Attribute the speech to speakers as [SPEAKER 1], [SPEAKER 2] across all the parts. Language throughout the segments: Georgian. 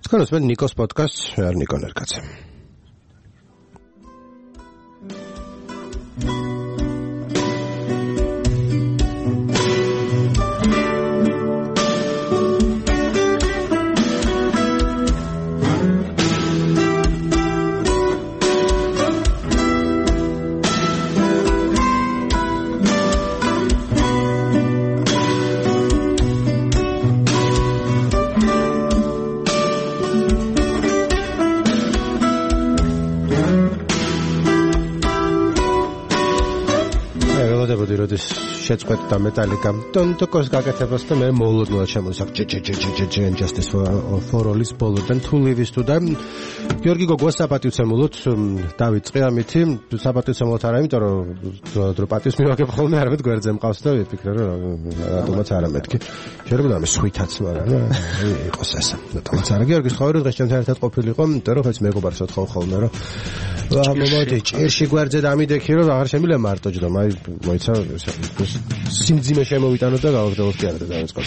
[SPEAKER 1] Skoro sme Nikos podcast, ar Niko Nerkace. შეწყვეტდა მეტალიკამ ტონტოკოს გაკეთებას და მე მოულოდნელად შემოსაგ Justice for All-ის ბოლოდან თუ ლივის თუ და გიორგი გოგოს საპატივცემულოდ დავიწყე ამითი საპატივცემულოდ არა იმიტომ რომ პატივს მივაგებ ხოლმე არამედ გვერდზე მყავს და ვიფიქრე რომ რატომაც არა მეთქი შეიძლება ამის სვითაც მაგრამ იყოს ესე რატომაც არა გიორგის ხოვერი დღეს ჩემთან ერთად ყოფილიყო იმიტომ რომ ხეც მეგობარს ვთხოვ ხოლმე რომ მომოდი ჭირში გვერდზე დამიდექი რომ აღარ შემიძლია მარტო ჯდომ აი მოიცა სიმძიმე შემოვიტანო და გავაგრძელოთ კი არა და დავიწყოთ.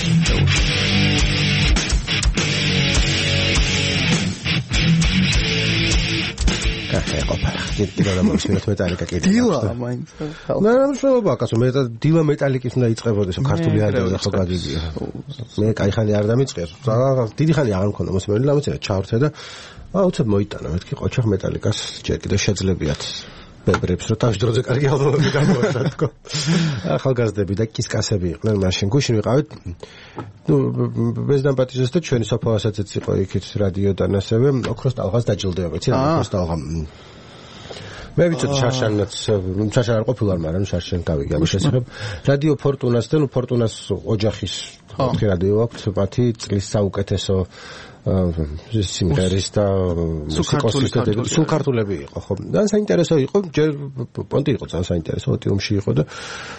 [SPEAKER 1] კახე ყოფილი. კიდევ დამოჩნდა მეტალიკა კიდევ.
[SPEAKER 2] დილა მაინც.
[SPEAKER 1] ნუ შეიძლება კაცო მე დილა მეტალიკის უნდა იწყებოდეს ქართული არდა ხო გაგიგია. მე კაი ხანი არ დამიწყეს. დიდი ხანი აღარ მქონდა მოსმენელი ლამაცერა ჩავრთე და უცებ მოიტანა მეთქი ყოჩახ მეტალიკას ჯერ კიდევ შეძლებიათ. ბებრებს რომ თავშდროზე კარგი ალბომები გამოვიდა თქო. ახალგაზრდები და კისკასები იყვნენ მაშინ გუშინ ვიყავით. ნუ ბეზდამპატიზეს და ჩვენი საფოასაც იყო იქით რადიოდან ასევე ოქროს ტალღას დაჯილდოება, იცი რა ოქროს ტალღა. მე ვიცოდი შარშანაც შარშან არ ყოფილვარ, მაგრამ შარშან გავიგე ამის შესახებ. რადიო ფორტუნას და ნუ ფორტუნას ოჯახის ოთხი რადიო აქვს, მათი წლის საუკეთესო სიმღერის და მუსიკოსის და სულ ქართულები იყო ხო და საინტერესო იყო ჯერ პონტი იყო ძალიან საინტერესო ოტიუმში იყო და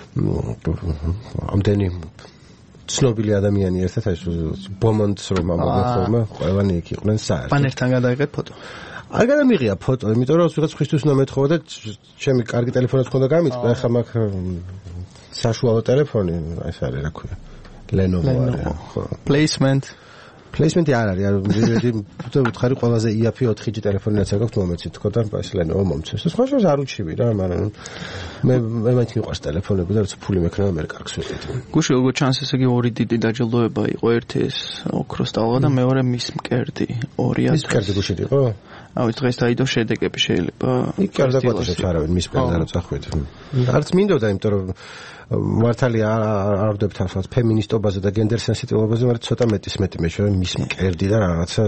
[SPEAKER 1] ამდენი ცნობილი ადამიანი ერთად ეს ბომონდს რომ ამბობენ ყველანი იქ იყვნენ საერთოდ
[SPEAKER 2] პანერთან გადაიღეთ ფოტო
[SPEAKER 1] არ გადამიღია ფოტო იმიტომ რომ ვიღაც ხისთვის უნდა მეთხოვა და ჩემი კარგი ტელეფონიც მქონდა გამიწყდა ახლა მაგ საშუალო ტელეფონი ეს არის რა ქვია Lenovo ხო Placement არ არის, ვთხარი ყველაზე იაფი 4G ტელეფონიც აქვს მომეცით თქო და ეს Lenovo მომწევს. სხვა შორის არ უჩივი რა, მაგრამ მე მაინც მიყვარს ტელეფონები და როცა ფული მექნება მე კარგს ვიყიდ.
[SPEAKER 2] გუშინ როგორ ჩანს ესე იგი ორი დიდი დაჯილდოება იყო, ერთი ეს ოქროს ტალღა და მეორე მის მკერდი 2000.
[SPEAKER 1] მის მკერდი გუშინ იყო?
[SPEAKER 2] აუ დღეს დაიდო შედეგები შეიძლება.
[SPEAKER 1] იქ არ დაგვაწესებს არავინ მის მკერდზე რა წახვით. არც მინდოდა იმიტომ რომ მართალი არ ვდებთ ახლა ფემინისტობაზე და გენდერ სენსიტივობაზე, მაგრამ ცოტა მეტი მეშორე მის მკერდი და რაღაცა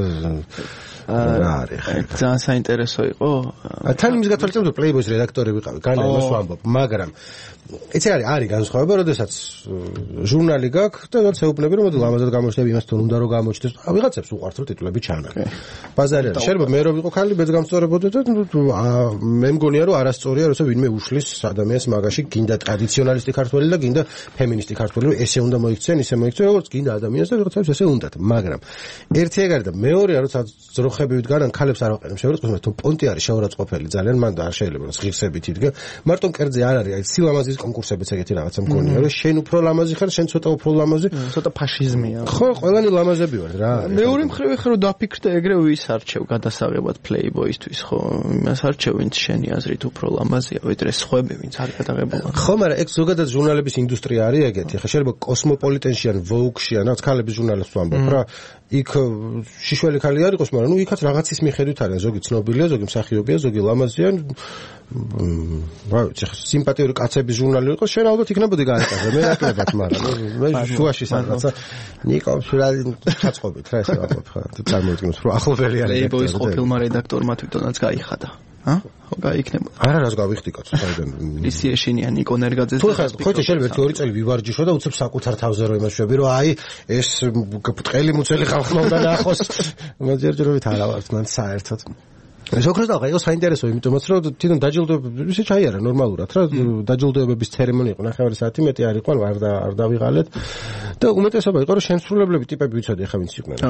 [SPEAKER 1] რა არის.
[SPEAKER 2] ძალიან საინტერესო იყო.
[SPEAKER 1] თან იმის გათვალისწინებთ Playboy-ის რედაქტორი ვიყავი, განა იმას ვამბობ, მაგრამ იცი არის განსხვავება, როდესაც ჟურნალი გაქვს და როცა ეუბნები რომ მოდი ლამაზად გამოჩნდები იმას თუნ უნდა რომ გამოჩნდეს. ვიღაცებს უყვართ რომ ტიტულები ჩანან. ბაზარი არის. შეიძლება მე რომ ვიყო ხალი მეც გამსწორებოდი და მე მგონია რომ არასწორია როცა ვინმე უშლის ადამიანს მაგაში გინდა ტრადიციონალისტი ქართველი და გინდა ფემინისტი ქართველი რომ ესე უნდა მოიქცენ, ისე მოიქცენ, როგორც გინდა ადამიანს და ვიღაცებს ესე უნდათ. მაგრამ ერთი ეგ არის და მეორეა როცა ძროხები ვიდგან ქალებს არ ვაყენებ შეურაცხყოფას თუ პონტი არის შეურაცხყოფელი ძალიან მან და არ შეიძლება რომ ღირსებით იდგა მარტო მკერდზე არ არის აი სილამაზის კონკურსებიც ეგეთი რაღაცა მქონია რომ შენ უფრო ლამაზი ხარ შენ ცოტა უფრო ლამაზი
[SPEAKER 2] ცოტა ფაშიზმია
[SPEAKER 1] ხო ყველანი ლამაზები ვართ რა
[SPEAKER 2] მეორე მხრივ ეხლა რომ დაფიქრდე ეგრე ვის არჩევ გადასაღებად Playboy-ისთვის ხო იმას არჩევ ვინც შენი აზრით უფრო ლამაზია ვიდრე სხვები ვინც არ გადაღებულა
[SPEAKER 1] ხო მაგრამ ეგ ზოგადად ჟურნალების ინდუსტრია არის ეგეთი ხა შეიძლება კოსმოპოლიტენში ან Vogue-ში ან რაღაც ქალების ჟურნალებს ვამბობ რა იქ შიშველი ქალი არ იყოს, მაგრამ ნუ იქაც რაღაცის მიხედვით არის, ზოგი ცნობილია, ზოგი მსახიობია, ზოგი ლამაზია. რა ვიცი, სიმპათიური კაცების ჟურნალი იყოს, შენ ალბათ იქნებოდი გააკეთე, მე რაკლებად, მაგრამ მე შუაში რაღაცა ნიკო შურალი ჩაწყობით რა ესე ვაკეთებ ხა, წარმოვიდგინოთ, რომ ახლობელი არის.
[SPEAKER 2] Playboy-ის ყოფილმა რედაქტორმა თვითონაც გაიხადა. ხო გაიქნება.
[SPEAKER 1] არა რას გავიხდი კაცო, საიდან.
[SPEAKER 2] ისი ეშინია ნიკო ნერგაძეს.
[SPEAKER 1] ხო ხო შეიძლება 1-2 წელი ვივარჯიშო და უცებ საკუთარ თავზე რომ იმაშვები, რომ აი ეს ბრტყელი მუცელი ხალხმა უნდა ნახოს. მოძერჯერობით არა ვართ მან საერთოდ. ეს ოქროს ტალღა იყო საინტერესო, იმიტომაც რომ თვითონ დაჯილდოებები ისე ჩაიარა ნორმალურად რა, დაჯილდოებების ცერემონია იყო 9 საათი მეტი არ იყო, არ დავიღალეთ. და უმეტესობა იყო რომ შემსრულებლები ტიპები ვიცოდი ხა ვინც იყვნენ.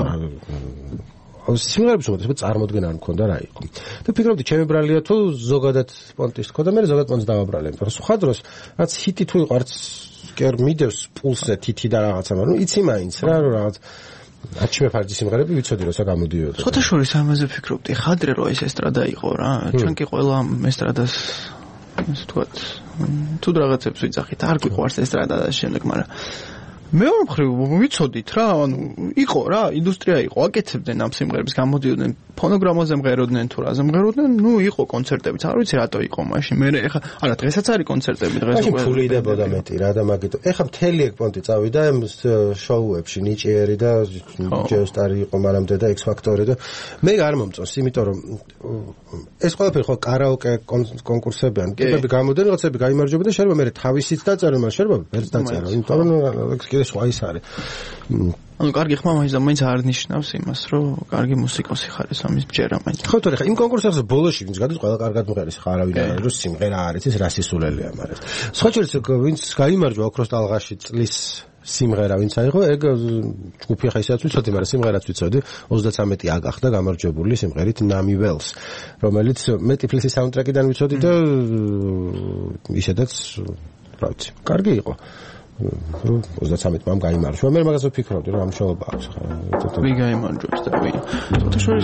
[SPEAKER 1] სიმღერების უმეტესობა წარმოდგენა არ მქონდა რა იყო. და ფიქრობდი ჩემი ბრალია თუ ზოგადად პონტის თქო და მე ზოგადად პონტს დავაბრალე, იმიტომ რომ სხვა დროს რაც ჰიტი თუ იყო არც კერ მიდევს პულსზე თითი და რაღაცა, მაგრამ იცი მაინც რა რომ რაღაც 10 მეფარდი სიმღერები ვიცოდი როცა გამოდიოდა.
[SPEAKER 2] ხოთა შორის ამაზე ფიქრობდი, ხადრე რო ეს ესტრადა იყო რა. ჩვენ კი ყველა ესტრადას ასე ვთქვათ, თუ რაღაცებს ვიცახით, არ გიყვარს ესტრადა და შემდეგ, მაგრამ მეორე მხრივ ვიცოდით რა, ანუ იყო რა, ინდუსტრია იყო, აკეთებდნენ ამ სიმღერების, გამოდიოდნენ ფონოგრამაზე მღეროდნენ თუ რაზე მღეროდნენ, ნუ იყო კონცერტებიც, არ ვიცი რატო იყო მაშინ. მე ეხა არა დღესაც არის კონცერტები, დღეს
[SPEAKER 1] უკვე ფული იდებოდა მეტი რა და მაგიტო. ეხა მთელი ეკპონტი წავიდა ამ შოუებში, ნიჭიერი და ჯეოსტარი იყო მანამდე და X Factor და მე არ მომწონს, იმიტომ რომ ეს ყველაფერი ხო კარაოკე კონკურსებიან, ტიპები გამოდენ, რაღაცები გაიმარჯვება და შეიძლება მე თავისით დაწერო, მაგრამ შეიძლება ვერც დაწერო, იმიტომ რომ სხვა ის არის.
[SPEAKER 2] ანუ კარგი ხმა მაინც არ ნიშნავს იმას, რომ კარგი მუსიკოსი ხარ ეს ამის ბჯერა მაინც.
[SPEAKER 1] ხო თორე ხა იმ კონკურსებზე ბოლოში ვინც გადის ყველა კარგად მღერის ხა არავინ არ არის რომ სიმღერა არის ეს რა სისულელეა მაგრამ. სხვა შორის ვინც გაიმარჯვა ოქროს ტალღაში წლის სიმღერა ვინც აიღო ეგ ჯგუფი ხა ისაც ვიცოდი მაგრამ სიმღერაც ვიცოდი 33 აგახდა გამარჯვებული სიმღერით Nami Wells რომელიც მე ტიფლისის საუნდტრეკიდან ვიცოდი და ისედაც რა ვიცი კარგი იყო 33 მამ გაიმარჯვა. მე მაგას ვფიქრობდი რომ ამ შოობა აქვს ხა.
[SPEAKER 2] ვი გაიმარჯვებს და ვი. ხოთა შორის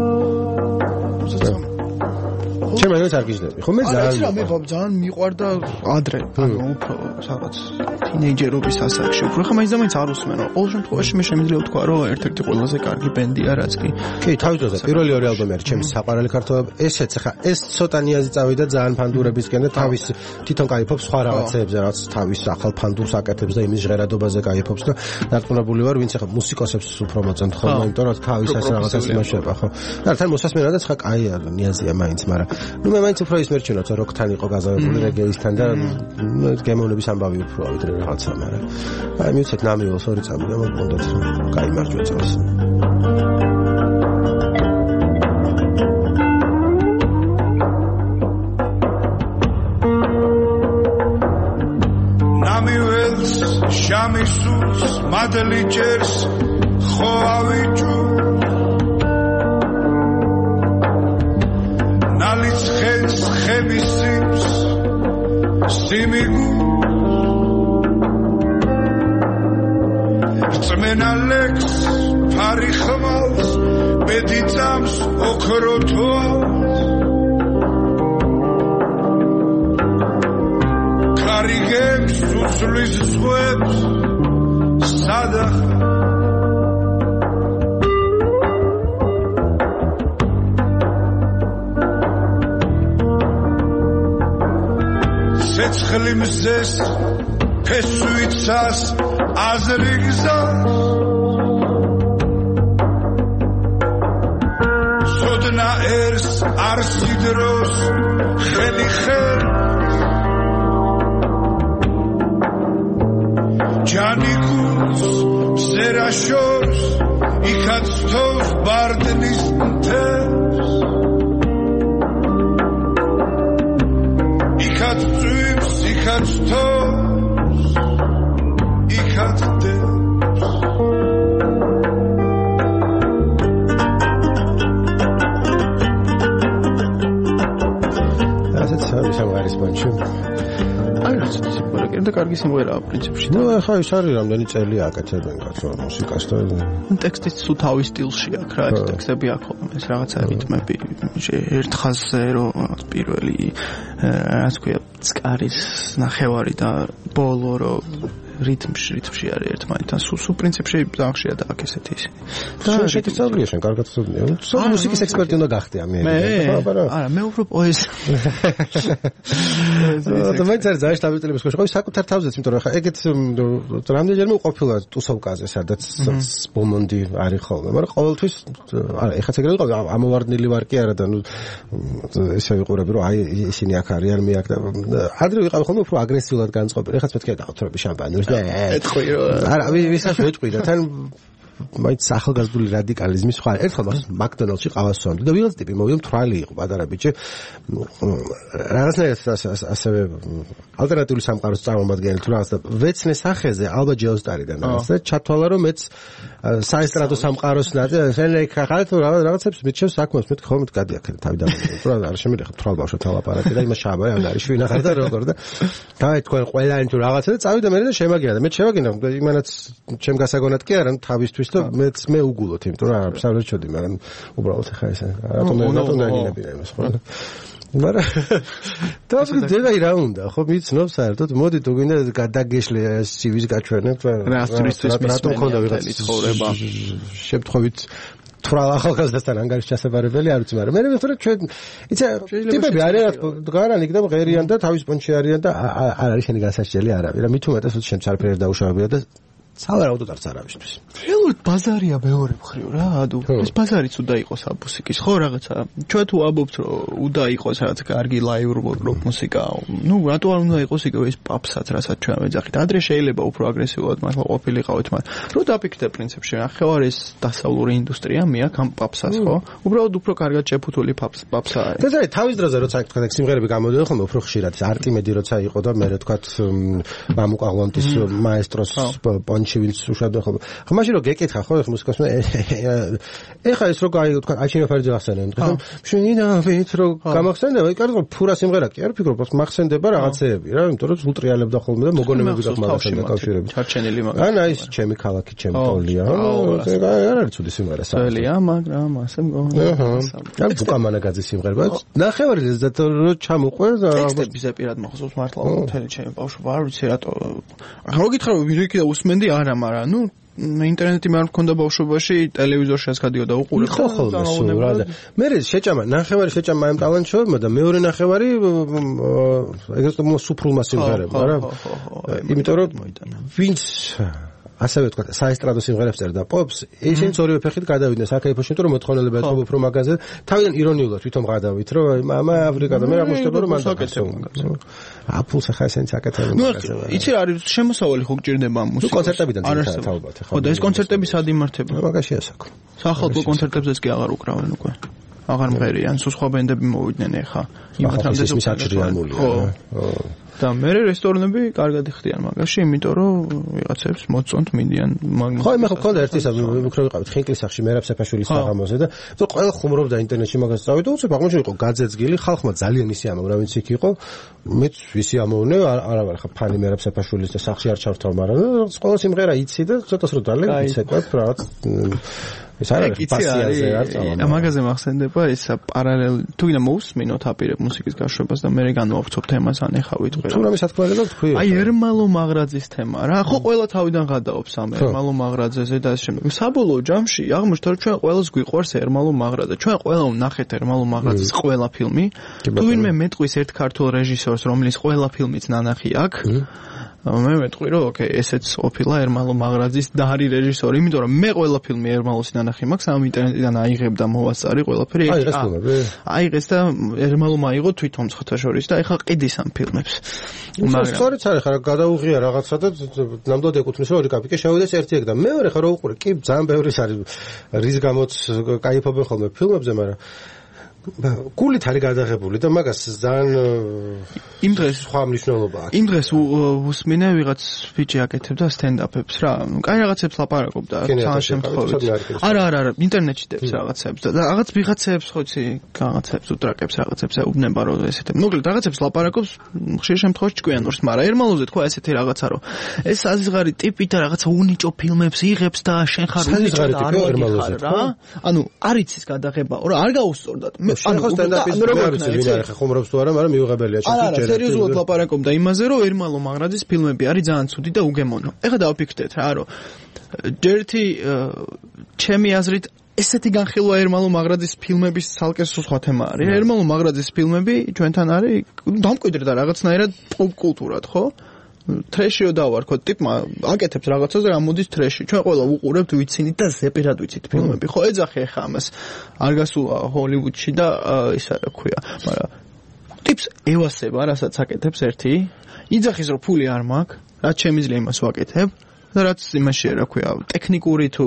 [SPEAKER 1] ჩემ მაგას არ გიждები. ხო მე
[SPEAKER 2] ძალიან მიყვარდა ადრე, ანუ უფრო რაღაც თინეიჯერობის ასაკში. უფრო ხა მაინც არ უსმენ. ყოველ შემთხვევაში მე შემიძლია ვთქვა რომ ერთ-ერთი ყველაზე კარგი ბენდია რაც კი.
[SPEAKER 1] კი, თავისთავად პირველი ორი ალბომი არის ჩემი საყვარელი ქართველები. ესეც ხა ეს ცოტა ნიაზი წავიდა ძალიან ფანდურებისკენ და თავის თვითონ кайფობს სხვა რაღაცეებზე, რაც თავის ახალ ფანდურს აკეთებს და იმის ჟღერადობაზე кайფობს და დარწმუნებული ვარ, ვინც ხა მუსიკოსებს უფრო მოწონთ ხოლმე, იმიტომ რომ თავის ეს რაღაცას იმაშება, ხო. და თან მოსასმენადაც ხა კაია ნიაზია მაინც, მაგრამ ნუ მე მაინც უფრო ის მერჩენოთ რომ როკთან იყო გაზავებული რეგეისთან და გემოვნების ამბავი უფრო ვიდრე რაღაცა, მაგრამ აი მივცეთ Nami Wells ორი წამი და მოგონდათ გაიმარჯვა წელს.
[SPEAKER 3] Nami Wells შამისუს მადლი ჭერს ხო ავიჭუ ნალის ხეს ხებისის სიმიგუ წმენალექს ფარი ხმალს ბედი წამს ოქროთო კარიგებს უსვლის ზღვებს სადახ ცეცხლი მზეს ფესვიცას აზრი გზას სოდნა ერს არსიდროს ხელი ხელ ჯანიკუს ზერაშორს იქაც თავს ბარდნის მთებს იქაც წვიმს იქაც თავს იქაც დებს
[SPEAKER 1] ასეც სამღერის ბანჩი
[SPEAKER 2] და კარგი სიმღერაა პრინციპში.
[SPEAKER 1] ნუ ახლა ის არის რამდენი წელი აკეთებენ კაცო მუსიკას და
[SPEAKER 2] ტექსტიც თუ თავის სტილში აქვს რა, ტექსტები აქვს ეს რაღაცა რიტმები ერთ ხაზზე რომ პირველი რაც ქვია წკარის ნახევარი და ბოლო რომ რიტმში არის ერთმანეთთან სულ პრინციპში ზაღშია და აქ ესეთი ისინი.
[SPEAKER 1] და შეგიცავლია შენ კარგად ცოდნია. მუსიკის ექსპერტი უნდა გახდე ამი.
[SPEAKER 2] არა, მე უფრო პოეზია.
[SPEAKER 1] და მე ძალიან შტაბილების ხო საკუთარ თავზეც, იმიტომ რომ ხა ეგეთ რამდენჯერმე ყოფილა ტუსოვკაზე, სადაც ბომონდი არის ხოლმე, მაგრამ ყოველთვის არა, ეხაც ეგრე ვიყავ, ამოვარდნილი ვარ კი არა და ნუ ესე ვიყურები რომ აი ისინი აქ არიან, მე აქ და ადრე ვიყავ ხოლმე უფრო აგრესიულად განწყობილი. ეხაც მეთქე დავთრები შამპანიოს და
[SPEAKER 2] ეთყვი რომ
[SPEAKER 1] არა, ვისაც ვეთყვი და თან მაინც ახალგაზრდული რადიკალიზმის სხვა ერთხელ მაკდონალდსში ყავას ვსვამდი და ვიღაც ტიპი მოვიდა მთვრალი იყო პატარა ბიჭი რაღაცნაირად ასევე ალტერნატიული სამყაროს წარმომადგენელი თუ რაღაც და ვეცნე სახეზე ალბათ ჯეოსტარიდან და ჩათვალა რომ მეც საესტრადო სამყაროს ნადი ხარ თუ რაღაცებს მიჩევს საქმეს მეთქი ხოლმე გადი აქ თავი და რა არ შემიძლია თვალ ბავშვად ლაპარაკი და იმას შაბა ან არის შვინახარ და როგორ და დაი თქვენ ყველანი თუ რაღაცა და წავიდა მე და შემაგინა და მე შევაგინა იმანაც ჩემ გასაგონად კი არა თავისთვის არის და მე უგულოთ, იმიტომ რომ არ ვსაუბრობდი, მაგრამ უბრალოდ ხა ეს რატომ დაგინებია იმას, ხო? მაგრამ და რა უნდა, ხო მიცნობს საერთოდ, მოდი თუ გინდა გადაგეშლე CV-ს გაჩვენებ, რატომ ხონდა ვიღაც ცხოვრება შემთხვევით თვრალ ახალგაზრდასთან ანგარიშის ჩასაბარებელი არ ვიცი, მაგრამ მე ვთქვი ჩვენ იცი ტიპები არიან გარან იქ და მღერიან და თავის პონჩი არიან და არ არის შენი განსაჩრელი არავის. რა მით უმეტეს უცი შემს არაფერი არ დაუშავებია და სავარაუდოდ არც არავისთვის.
[SPEAKER 2] რეალურად ბაზარია მეორე მხრივ რა, ადუ. ეს ბაზარიც უნდა იყოს აბუსიკის, ხო რაღაცა. ჩვენ თუ ამბობთ რომ უნდა იყოს რაღაც კარგი ლაივ როკ მუსიკა, ნუ რატო არ უნდა იყოს იგივე ეს პაპსაც, რასაც ჩვენ ვეძახით. ადრე შეიძლება უფრო აგრესიულად მართლა ყოფილიყავით, მაგრამ რო დაფიქრდე პრინციპში, ახლა ეს დასავლური ინდუსტრია მეაქ ამ პაპსაც, ხო? უბრალოდ უფრო კარგად შეფუთული პაპსაა.
[SPEAKER 1] და თავის დროზე როცა თქვა სიმღერები გამოდიოდა ხოლმე უფრო ხშირად, არტიმედი როცა იყო და მე რა თქვა მამუკაღლონტის მაესტროს ვინც უშავდა ხოლმე. ხო მაშინ რომ გეკითხა ხო ეს მუსიკას ეხა ეს რო გაიგო თქვა აჩინო ფარიძე ახსენე დღეს შენინა ვით რო გამახსენდება კარგი ფურა სიმღერა კი არ ფიქრობ πως მახსენდება რაღაცეები რა იმიტომ რომ უტრიალებდა ხოლმე და მოგონებები გახმარებდა დაკავშირებით
[SPEAKER 2] ჩარჩენილი მაგას
[SPEAKER 1] ანა ის ჩემი ქალაქი ჩემი ტოლია არ არის ცუდი სიმღერა
[SPEAKER 2] სველია მაგრამ ასე მგონია
[SPEAKER 1] ან ბუკამანაგაძის სიმღერა ნახევარი და რო ჩამოყვეს
[SPEAKER 2] ტექსტები ზეპირად მოხსოვს მართლა მთელი ჩემი ბავშვობა არ ვიცი რატო ახლა რო გითხრა ვირიქი და უსმენდი არა მაგრამ ნუ ინტერნეტი მე არ მქონდა ბავშვობაში ტელევიზორშიც გადიოდა უყურე
[SPEAKER 1] ხოლმე სულ რა და მე შეჭამა ნახევარი შეჭამა ამ ტალანტშორმა და მეორე ნახევარი ეგრეთ სუფრულმა სიმღერებმა რა იმიტომ რომ ვინც ასევე თქვა საესტრადო სიმღერებს წერდა პოპს ისინი ორივე ფეხით გადავიდნენ საკაიფოში იმიტომ რომ მოთხოვნილება ეთქობა უფრო მაგაზე თავიდან ირონიულად თვითონ გადავით რომ მამა აფრიკა და მე რა მოხდება რომ მან
[SPEAKER 2] საკეთებ
[SPEAKER 1] აპულს ახლა ესენიც აკეთებენ
[SPEAKER 2] მაგაზე იცი რა არის შემოსავალი ხო გჭირდება ამ მუსიკას
[SPEAKER 1] კონცერტებიდან თავობათ
[SPEAKER 2] ხო და ეს კონცერტები სად იმართება
[SPEAKER 1] მაგაში ასაკო
[SPEAKER 2] სახალხო კონცერტებზეც კი აღარ უკრავენ უკვე აღარ მღერიან სულ სხვა ბენდები მოვიდნენ ახლა
[SPEAKER 1] იმათამდე საჭიროა
[SPEAKER 2] ხო და მე რესტორნები კარგად იხდიან მაგაში, იმიტომ რომ ვიღაცებს მოწონთ მინდიან მაგ
[SPEAKER 1] ხო, მე ხონდა ერთისა უფრო ვიყავით ხინკლის სახში მერაბ საფაშვილის საღამოზე და ყველა ხუმრობდა ინტერნეტში მაგას წავიდა და უცებ აღმოჩნდა იყო გაძეძგილი, ხალხმა ძალიან ისი ამოვნა, ვინც იქ იყო, მეც ვისი ამოვნე, არა ვარ ხა ფანი მერაბ საფაშვილის და სახში არ ჩავთავ, მაგრამ ყველა სიმღერა იცი და ცოტას რო დალე იცეკვებ რაღაც ეს არის პასიაზე არ წავალ.
[SPEAKER 2] მაგაზე მახსენდება ეს პარალელი თუ გინდა მოусმინოთ აპირებ მუსიკის გაშვებას და მე განვავრცობ თემას ანეხავით ყველა.
[SPEAKER 1] თუ რამე სათქმელება თქვი.
[SPEAKER 2] აი ერმალო მაღრაძის თემა რა. ხო ყველა თავიდან გადაობს ამ ერმალო მაღრაძეზე და ამ შემდეგ. საბოლოო ჯამში აღმოჩნდა რომ ჩვენ ყველას გვიყვარს ერმალო მაღრაძე. ჩვენ ყველა ვნახეთ ერმალო მაღრაძის ყველა ფილმი. თუ ვინმე მეტყვის ერთ ქართულ რეჟისორს რომლის ყველა ფილმიც ნანახი აქვს მე მეტყვი რომ ოკეი ესეც ყოფილა ერმალო მაღრაძის და არის რეჟისორი იმიტომ რომ მე ყველა ფილმი ერმალოს ნანახი მაქვს ამ ინტერნეტიდან აიღებ და მოვასწარი ყველაფერი აიღეს და ერმალომ აიღო თვითონ ცხთაშორის და ეხლა ყიდის ამ ფილმებს
[SPEAKER 1] მაგრამ სწორიც არის ხარ გადაუღია რაღაცა და ნამდვილად ეკუთვნის რომ ორი კაპიკე შევიდეს ერთი ეგ და მეორე ხარ უყურე კი ძალიან ბევრი არის რის გამოც кайფობენ ხოლმე ფილმებზე მაგრამ გულით არის გადაღებული და მაგას ძალიან
[SPEAKER 2] იმ დღეს
[SPEAKER 1] სხვა მნიშვნელობა აქვს.
[SPEAKER 2] იმ დღეს უსმინე ვიღაც ბიჭი აკეთებდა სტენდაპებს რა. კაი რაღაცებს ლაპარაკობდა თან შემთხვევით. არა, ინტერნეტში დებს რაღაცებს და რაღაც ვიღაცებს ხო იცი, რაღაცებს უტრაკებს რაღაცებს ეუბნება რომ ესეთი. მოკლედ რაღაცებს ლაპარაკობს ხშირ შემთხვევაში ჭკვიანურს, მაგრამ ერმალოზე თქვა ესეთი რაღაცა რომ ეს საზღარი ტიპი და რაღაცა უნიჭო ფილმებს იღებს და შენ ხარ უნიჭო და არ მოგიხარ რა. ანუ არიც ის გადაღებაო რა, არ გაუსწორდათ.
[SPEAKER 1] ანუ სტენდაპის პროგრამაში ვინ არის ხუმრობს თუ არა, მაგრამ მიუღებელია
[SPEAKER 2] შეჭერა. არა, სერიოზულად ლაპარაკობდა იმაზე, რომ ერმალო მაღრაძის ფილმები არის ძალიან ცუდი და უგემონო. ეხლა დავფიქრდეთ რა, რომ ჯერთი ჩემი აზრით ესეთი განხილვა ერმალო მაღრაძის ფილმების ცალკე სხვა თემა არის. ერმალო მაღრაძის ფილმები ჩვენთან არის დამკვიდრდა რაღაცნაირად პოპ კულტურად, ხო? ტრეშიო დავარქოთ ტიპმა აკეთებს რაღაცას და ამოდის ტრეში. ჩვენ ყველა უყურებთ, ვიცინით და ზეპირად ვიცით ფილმები. ხო ეძახე ხა ამას. არ გასულა ჰოლივუდში და ისა რა ქვია, მაგრამ ტიპს ევასება, რასაც აკეთებს ერთი. იძახის რომ ფული არ მაქვს, რაც შემიძლია იმას ვაკეთებ. და რაც იმაშია რა ქვია, ტექნიკური თუ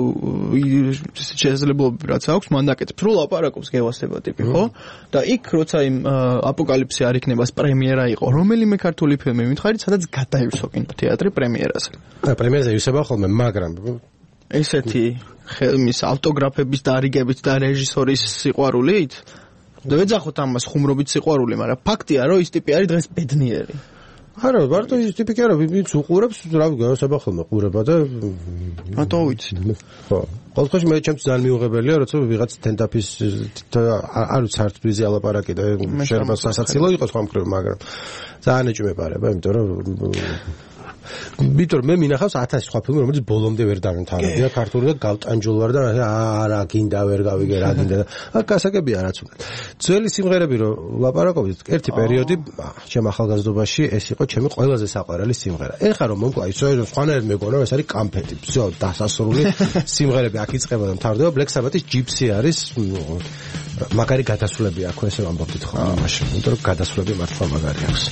[SPEAKER 2] შესაძლებლობები რაც აქვს, მან დაკეთებს. რო ლაპარაკობს გევასება ტიპი, ხო? და იქ როცა იმ აპოკალიფსი არ იქნება პრემიერა იყო, რომელიმე ქართული ფილმი მითხარით, სადაც გადაივსო კინოთეატრი პრემიერაზე.
[SPEAKER 1] და პრემიერაზე ივსება ხოლმე, მაგრამ
[SPEAKER 2] ესეთი ხელმის ავტოგრაფების დარიგებით და რეჟისორის სიყვარულით და ვეძახოთ ამას ხუმრობით სიყვარული, მაგრამ ფაქტია რომ ის ტიპი არის დღეს ბედნიერი.
[SPEAKER 1] არა, მარტო ის ტიპი კი არა, ვინც უყურებს, რავი, განსაბახელმა ყურება და
[SPEAKER 2] რატო ვიცი?
[SPEAKER 1] ხო. ყოველთვის მე ჩემს ძალიან მიუღებელია, როცა ვიღაც თენდაფის არ ვიცი სარტბიზე ალაპარაკი და შეიძლება სასაცილო იყოს ხომ მხრივ, მაგრამ ძალიან ეჭვმეპარება, იმიტომ რომ მე მინახავს 1000 სხვა ფილმი, რომელიც ბოლომდე ვერ დამთავრებია ქართული და გავტანჯულ ვარ და არა გინდა ვერ გავიგე რა გინდა და გასაგებია რაც უნდა. ძველი სიმღერები რომ ლაპარაკობთ, ერთი პერიოდი ჩემ ახალგაზრდობაში ეს იყო ჩემი ყველაზე საყვარელი სიმღერა. ეხლა რომ მომკლა ისე სხვანაირად მეგონა ეს არის კამფეტი, всё დასასრული სიმღერები აქ იწყება და მთავრდება. Black Sabbath-ის Gypsy არის მაგარი გადასვლები აქვს, ესე ვამბობთ ხო მაშინ, იმიტომ რომ გადასვლები მართლა მაგარი აქვს.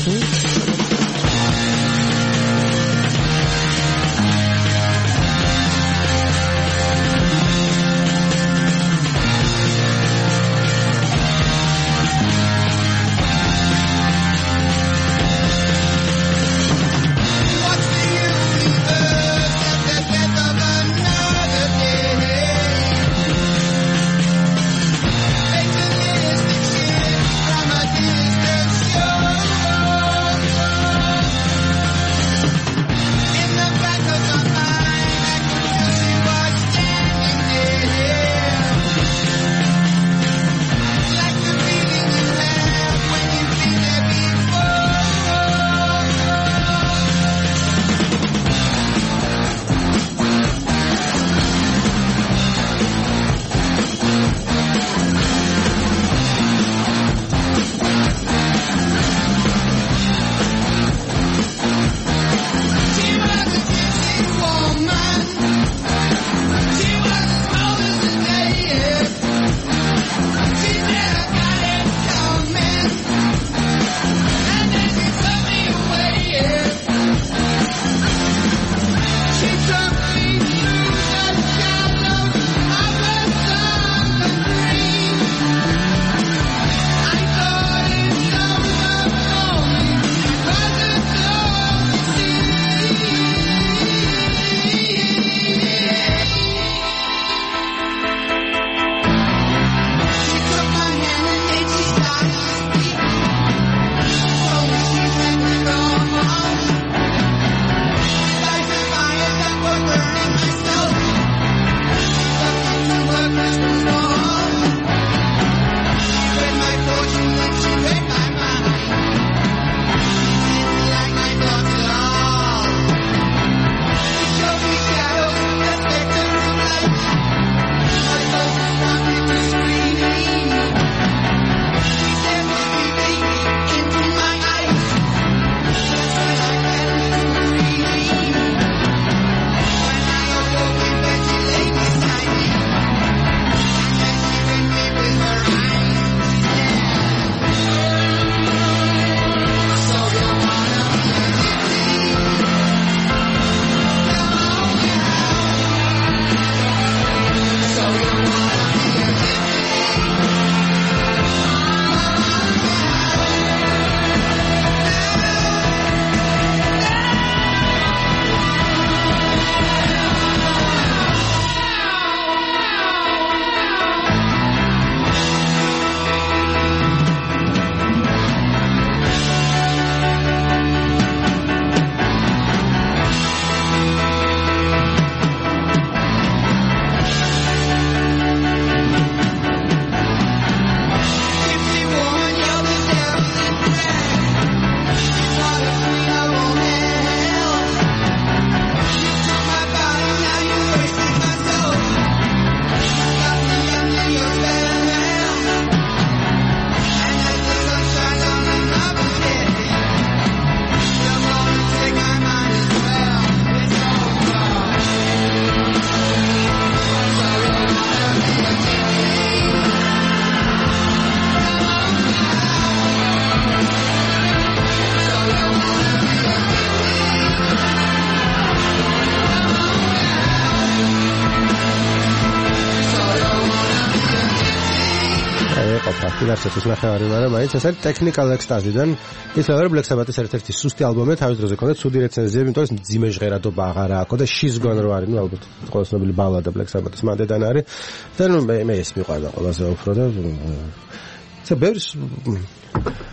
[SPEAKER 4] არცერთის ნახევარი, მაგრამ მაინც ეს არის Technical Ecstasy-დან. ის რა არის Black Sabbath-ის ერთ-ერთი სუსტი ალბომი, თავის დროზე ჰქონდა ცუდი რეცენზიები, იმიტომ რომ ძიმე ჟღერადობა აღარა აქვს და She's Gone რო არის, ну ალბათ ყველა ცნობილი ბალადა Black Sabbath-ის მანდედან არის. და მე ეს მიყვარდა ყველაზე უფრო და ცა ბევრს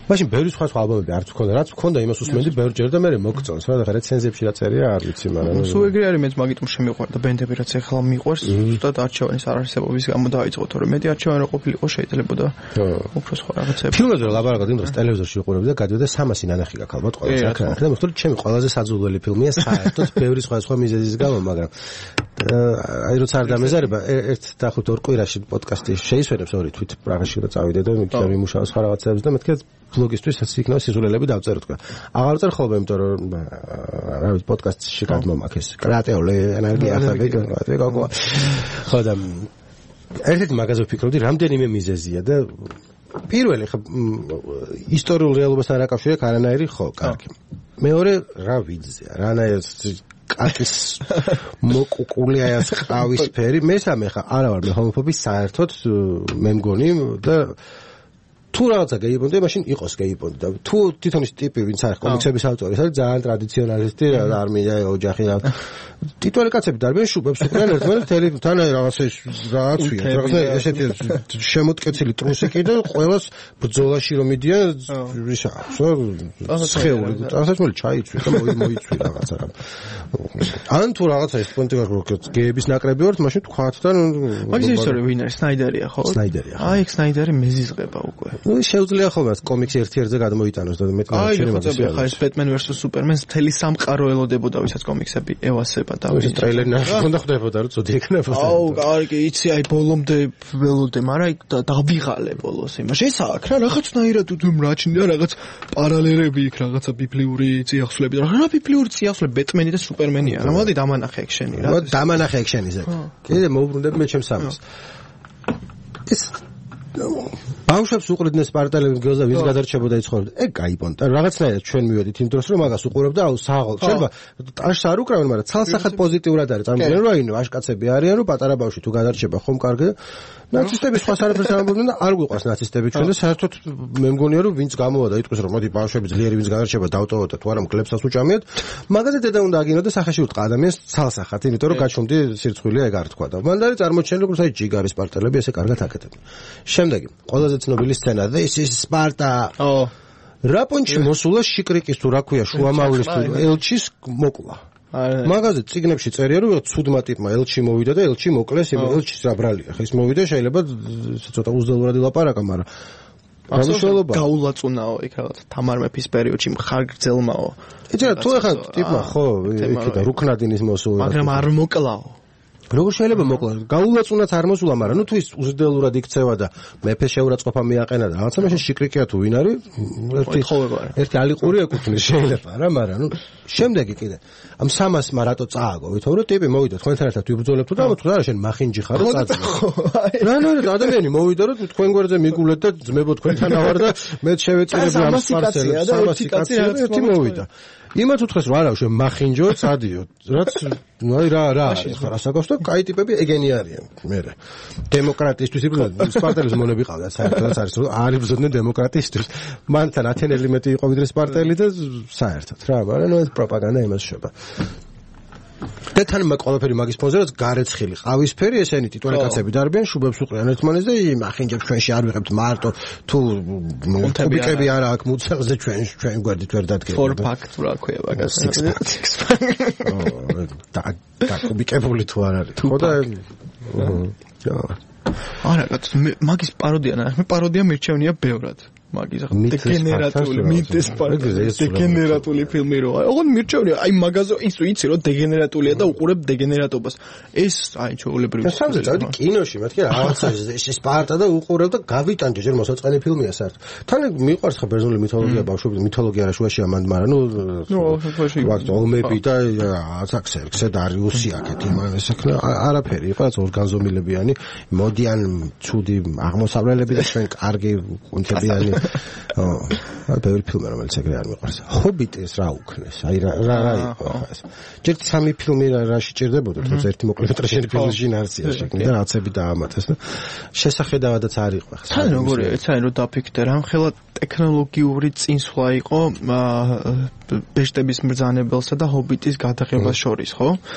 [SPEAKER 1] მაშინ ბევრი სხვა ალბომები არც მქონდა, რაც მქონდა იმას უსმენდი ბევრჯერ და მე მოგწონს, რა და რეცენზიებში რა წერია არ ვიცი, მაგრამ
[SPEAKER 2] სულ ეგრე არის, მეც მაგიტომ შემიყვარდა ბენდები, რაც ახლა მიყვარს, ზუსტად არჩევანის არარსებობის გამო დაიწყო, თორემ მეტი არჩევანი რო ყოფილიყო შეიძლება და უფრო სხვა რაღაცები.
[SPEAKER 1] ფილმებზე ლაპარაკობ იმ დროს ტელევიზორში ვიყურებდი და გადავიდა 300 ნანახი გაქვს ალბათ ყველა საკრა. და მოხდა ჩემი ყველაზე საძულველი ფილმია საერთოდ ბევრი სხვა მიზეზის გამო, მაგრამ აი როცა არ დამეზარება ერთ დახუთ ორ კვირაში პოდკასტი შეისვენებს ორი თვით პრაღაში და წავიდე და მითხა ვიმუშაო სხვა რაღაცებს და მეთქე ბლოგისთვის იქნება სიზულელები დავწერო თქვა. აღარ წერ ხოლმე იმიტომ რომ რა ვიცი პოდკასტში გადმომაქეს. კრეატიული ენერგია ახლა ხო და ერთ-ერთი მაგაზე ვფიქრობდი რამდენიმე მიზეზია და პირველი ხა ისტორიულ რეალობასთან არ აკავშირებს არანაირი ხო კარგი. მეორე რა ვიძია რანაირი კაკის მოკუკული აი ეს ყავისფერი მესამე ხა არა ვარ მე ჰომოფობი საერთოდ მე მგონი და თუ რაღაცა გეიბონდი მაშინ იყოს გეიბონდი და თუ თვითონ ის ტიპი ვინც არის კომიქსების ავტორი არის ძალიან ტრადიციონალისტი არ მინდა ოჯახი რა ტიტული კაცები დარბიან შუბებს უყრიან ერთმანეთს თან რაღაცა რაღაცია რაღაცა ესეთი შემოტკეცილი ტრუსიკი და ყოველას ბრძოლაში რომ მიდიან ისა სხეული ასაცმელი ჩაიცვი და მოიცვი რაღაცა რა ან თუ რაღაცა ეს პონტიკას გეების ნაკრები ვართ მაშინ თქვათ და
[SPEAKER 2] მაგის ისტორია ვინ არის სნაიდერია ხო
[SPEAKER 1] სნაიდერია
[SPEAKER 2] აი სნაიდერი მეზიზღება უკვე
[SPEAKER 1] ну შეუძლია ხოლმე კომიქსი ერთ-ერთზე გადმოიტანოს და მეტი
[SPEAKER 2] შეიძლება ხა ეს Batman vs Superman მთელი სამყარო ელოდებოდა ვისაც კომიქსები ევასება და
[SPEAKER 1] ის ტრეილერი ნახონდა ხდებოდა რომ წოდი ეკნებოდა
[SPEAKER 2] აუ კარგი იცი აი ბოლომდე ველოდე მაგრამ დავიღალე ბოლოს იმაში ეს აქ რა რაღაცნაირად უმრაჩნია რაღაც პარალელები იქ რაღაცა ბიბლიური წიაღსვლები და რა ბიბლიური წიაღსვლები Batman-ი და Superman-ია რა მოდი დამანახე ექშენი რა
[SPEAKER 1] დამანახე ექშენიზე კიდე მოუბრუნდები მე ჩემს სამს ეს ბავშვებს უყრიდნენ სპარტელების გზაზე ვინც გადარჩებოდა იცხოვრებდა ეგ გაიპონდა რაღაცნაირად ჩვენ მივედით იმ დროს რომ მაგას უყურებდა აუ საღოლ შეიძლება ტაშს არ უკრავენ მაგრამ ცალსახად პოზიტიურად არის წარმოიდგინე რომ აინო აშკაცები არიან რომ პატარა ბავშვი თუ გადარჩება ხომ კარგი ნაცისტები სხვა საერთოდ არ ამბობდნენ და არ გვიყვარს ნაცისტები ჩვენ და საერთოდ მე მგონია რომ ვინც გამოვიდა იტყვის რომ მოდი ბავშვები ძლიერი ვინც გადარჩება დავტოვოთ და თუ არა მკლებსაც უჭამიათ მაგაზე დედა უნდა აგინო და სახეში უტყა ადამიანს ცალსახად იმიტომ რომ გაჩვენდი სირცხვილია ეგ არ თქვა და მან არის წარმოჩენილი როგორც აი ჯიგარის პარტელები ესე კარგად აკეთებენ შემდეგი ყველაზე ცნობილი სცენა this is Sparta რა პონჩი მოსულა შიკრიკის თუ რა ქვია შუამავლის თუ ელჩის მოკლა მაგაზე ციგნებში წერია რომ ცუდმა ტიპმა ელჩი მოვიდა და ელჩი მოკლეს იმ ელჩის რა ბრალია ხა ის მოვიდა შეიძლება ცოტა უზდელურად ილაპარაკა მაგრამ
[SPEAKER 2] ამშოლობა გაულაწუნაო იქ რაღაც თამარ მეფის პერიოდში მხარგრძელმაო
[SPEAKER 1] ეჭერა თუ ახლა ტიპმა ხო იქიდან რუქნადინის მოსულა
[SPEAKER 2] მაგრამ არ მოკლაო
[SPEAKER 1] როგორ შეიძლება მოკლა გაულაწუნათ არ მოსულა მაგრამ ნუ თუ ის უზდელურად იქცევა და მეფეს შეურაცხყოფა მიაყენა და რაღაცა მაშინ შიკრიკია თუ ვინ არის ერთი ალიყური ეკუთვნის შეიძლება რა მაგრამ ნუ შემდეგი კიდე ამ 300-მა რატო წააგო ვითომ რომ ტიპი მოვიდა თქვენთან ერთად ვიბრძოლებთ და მოთხოვა რა შენ მახინჯი ხარ და წაძე რა ადამიანი მოვიდა რომ თქვენ გვერდზე მიგულეთ და ძმებო თქვენთან ავარ და მე შევეწირები ამ სპარსელებს სამასიკაცია და ერთი მოვიდა იმათ უთხრეს რომ არა შენ მახინჯო წადიო რაც აი რა ხარ ასაკავს და კაი ტიპები ეგენი არიან მე დემოკრატიისთვის იბრძოდნენ სპარტელებს მონები ყავდათ საერთოდ არის რომ არ იბრძოდნენ დემოკრატიისთვის მანთან ათენელი მეტი იყო ვიდრე სპარტელი და საერთოდ რა მაგრამ ეს პროპაგანდა იმას შეება და თან ყველაფერი მაგის ფონზე რაც გარეცხილი ყავისფერი ესენი ტიტული კაცები დარბიან შუბებს უყრიან ერთმანეთს და იმ ახინჯებს ჩვენში არ ვიღებთ მარტო თუ კუბიკები არა აქვს მუცელზე ჩვენ გვერდით ვერ დადგება
[SPEAKER 2] for pack რა ქვია მაგას
[SPEAKER 1] და კუბიკებული თუ არ არის ხო და
[SPEAKER 2] არა მაგის პაროდია მე პაროდია მირჩევნია ბევრად მაგის დეგენერატული მითეს დეგენერატული ფილმი როა ოღონდ მირჩევნია აი მაგაზე ის ვიცი რომ დეგენერატულია და უყურებ დეგენერატობას ეს აი ჩაოლებრივი
[SPEAKER 1] სამზე წავდი კინოში მეთქი რაღაცა ეს სპარტა და უყურებ და გავიტანჯე ჯერ მოსაწყენი ფილმია საერთოდ თან მიყვარს ხა ბერძნული მითოლოგია ბავშვები მითოლოგია რა შუაში ამან მაგრამ
[SPEAKER 2] ნუ
[SPEAKER 1] ვაქტო ომები და აცაქსერქსე დარიუსი აქეთ იმან ეს იქნა არაფერი იყო რაც ორგანზომილებიანი მოდიან ცუდი აღმოსავლელები და ჩვენ კარგი კუნთებიანი ბევრი ფილმი რომელიც ეგრე არ მიყვარს ჰობიტის რა უქნეს აი რა იყო ეს ჯერ 3 ფილმი რაში ჭირდებოდა თუმცა ერთი მოკლემეტრაჟიანი ფილმი შინარცია შექმნა და რაცები დაამატეს და შესახედავადაც არ იყო ხა
[SPEAKER 2] თან როგორია ეცანი რომ დაფიქრდე რამხელა ტექნოლოგიური წინსვლა იყო ბეშტების მბრძანებელსა და ჰობიტის გადაღებას შორის ხო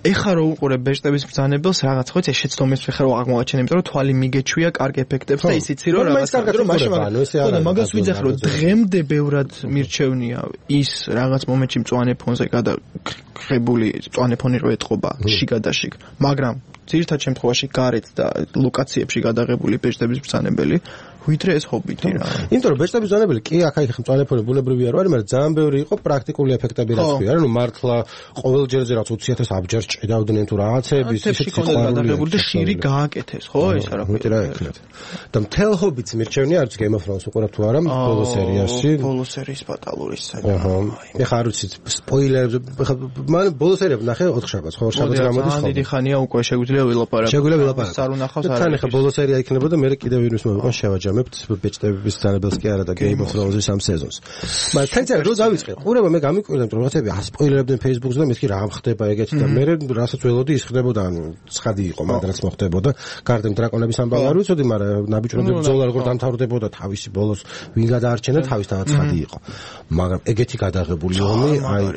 [SPEAKER 2] ეხა რო უყურებ ბეჭდების ბრძანებელს რაღაც ხო იცი შეცდომის ფეხი რო აღმოაჩენ იმიტომ რომ თვალი მიგეჩვია კარგ ეფექტებს და ის იცი რომ რაღაცა რომ მაშინ მაგას ვიძახ რომ დღემდე ბევრად მირჩევნია ის რაღაც მომენტში მწვანე ფონზე გადაღებული მწვანე ფონი რო ეტყობა შიგადაშიგ მაგრამ ძირითად შემთხვევაში გარეთ და ლოკაციებში გადაღებული ბეჭდების ბრძანებელი ვიდრე ეს ჰობიტი რა.
[SPEAKER 1] იმიტომ რომ ბეჭდების ბრძანებელი კი აქ მწვანე ფონი ბუნებრივი არ არის, მაგრამ ძალიან ბევრი იყო პრაქტიკული ეფექტები რაც ქვია, რა, ნუ მართლა ყოველ ჯერზე რაც 20,000 აბჯარ ჭედავდნენ თუ რაღაცები,
[SPEAKER 2] ისეთი გადაღებული და შირი გააკეთეს, ხო, ეს არა
[SPEAKER 1] მეტი რა ეკნათ. და მთელ ჰობიტს მირჩევნია არც Game of Thrones უყურებ თუ არა ბოლო სერიაში.
[SPEAKER 2] ბოლო სერიის ბატალურის სცენა.
[SPEAKER 1] ეხა არ ვიცი სპოილერებზე, ეხა მან ბოლო სერიები ნახე 4 შაბათს, ხო, 4 შაბათს გამოდის ხო.
[SPEAKER 2] დიდი ხანია უკვე შეგვიძლია ვილაპარაკო.
[SPEAKER 1] შეგვიძლია ვილაპარაკო.
[SPEAKER 2] არ უნახავს არა.
[SPEAKER 1] თან ეხა ბოლო სერია იქნებოდა, მე კიდევ ვინმეს მოვიყვა შევაჯამებთ ბეჭდების ბრძანებელს კი არა და Game of Thrones-ის ამ სეზონს. მაგრამ თან რო დავიწყე, ყურება მე გამიკვირდა, რომ რაღაცები ასპოილერებდნენ Facebook-ზე და მეთქი რა ხდება ეგეთი და მე რასაც ველოდი ის ხდებოდა, ანუ ცხადი იყო, მაგრამ რაც მოხდებოდა, გარდემ დრაკონების ამბავი არ ვიცოდი, მაგრამ ნაბიჯრობი ბრძოლა როგორ დამთავრდებოდა, თავისი ბოლოს ვინ გადაარჩენა, თავისთავად ცხადი იყო. მაგრამ ეგეთი გადაღებული ომი,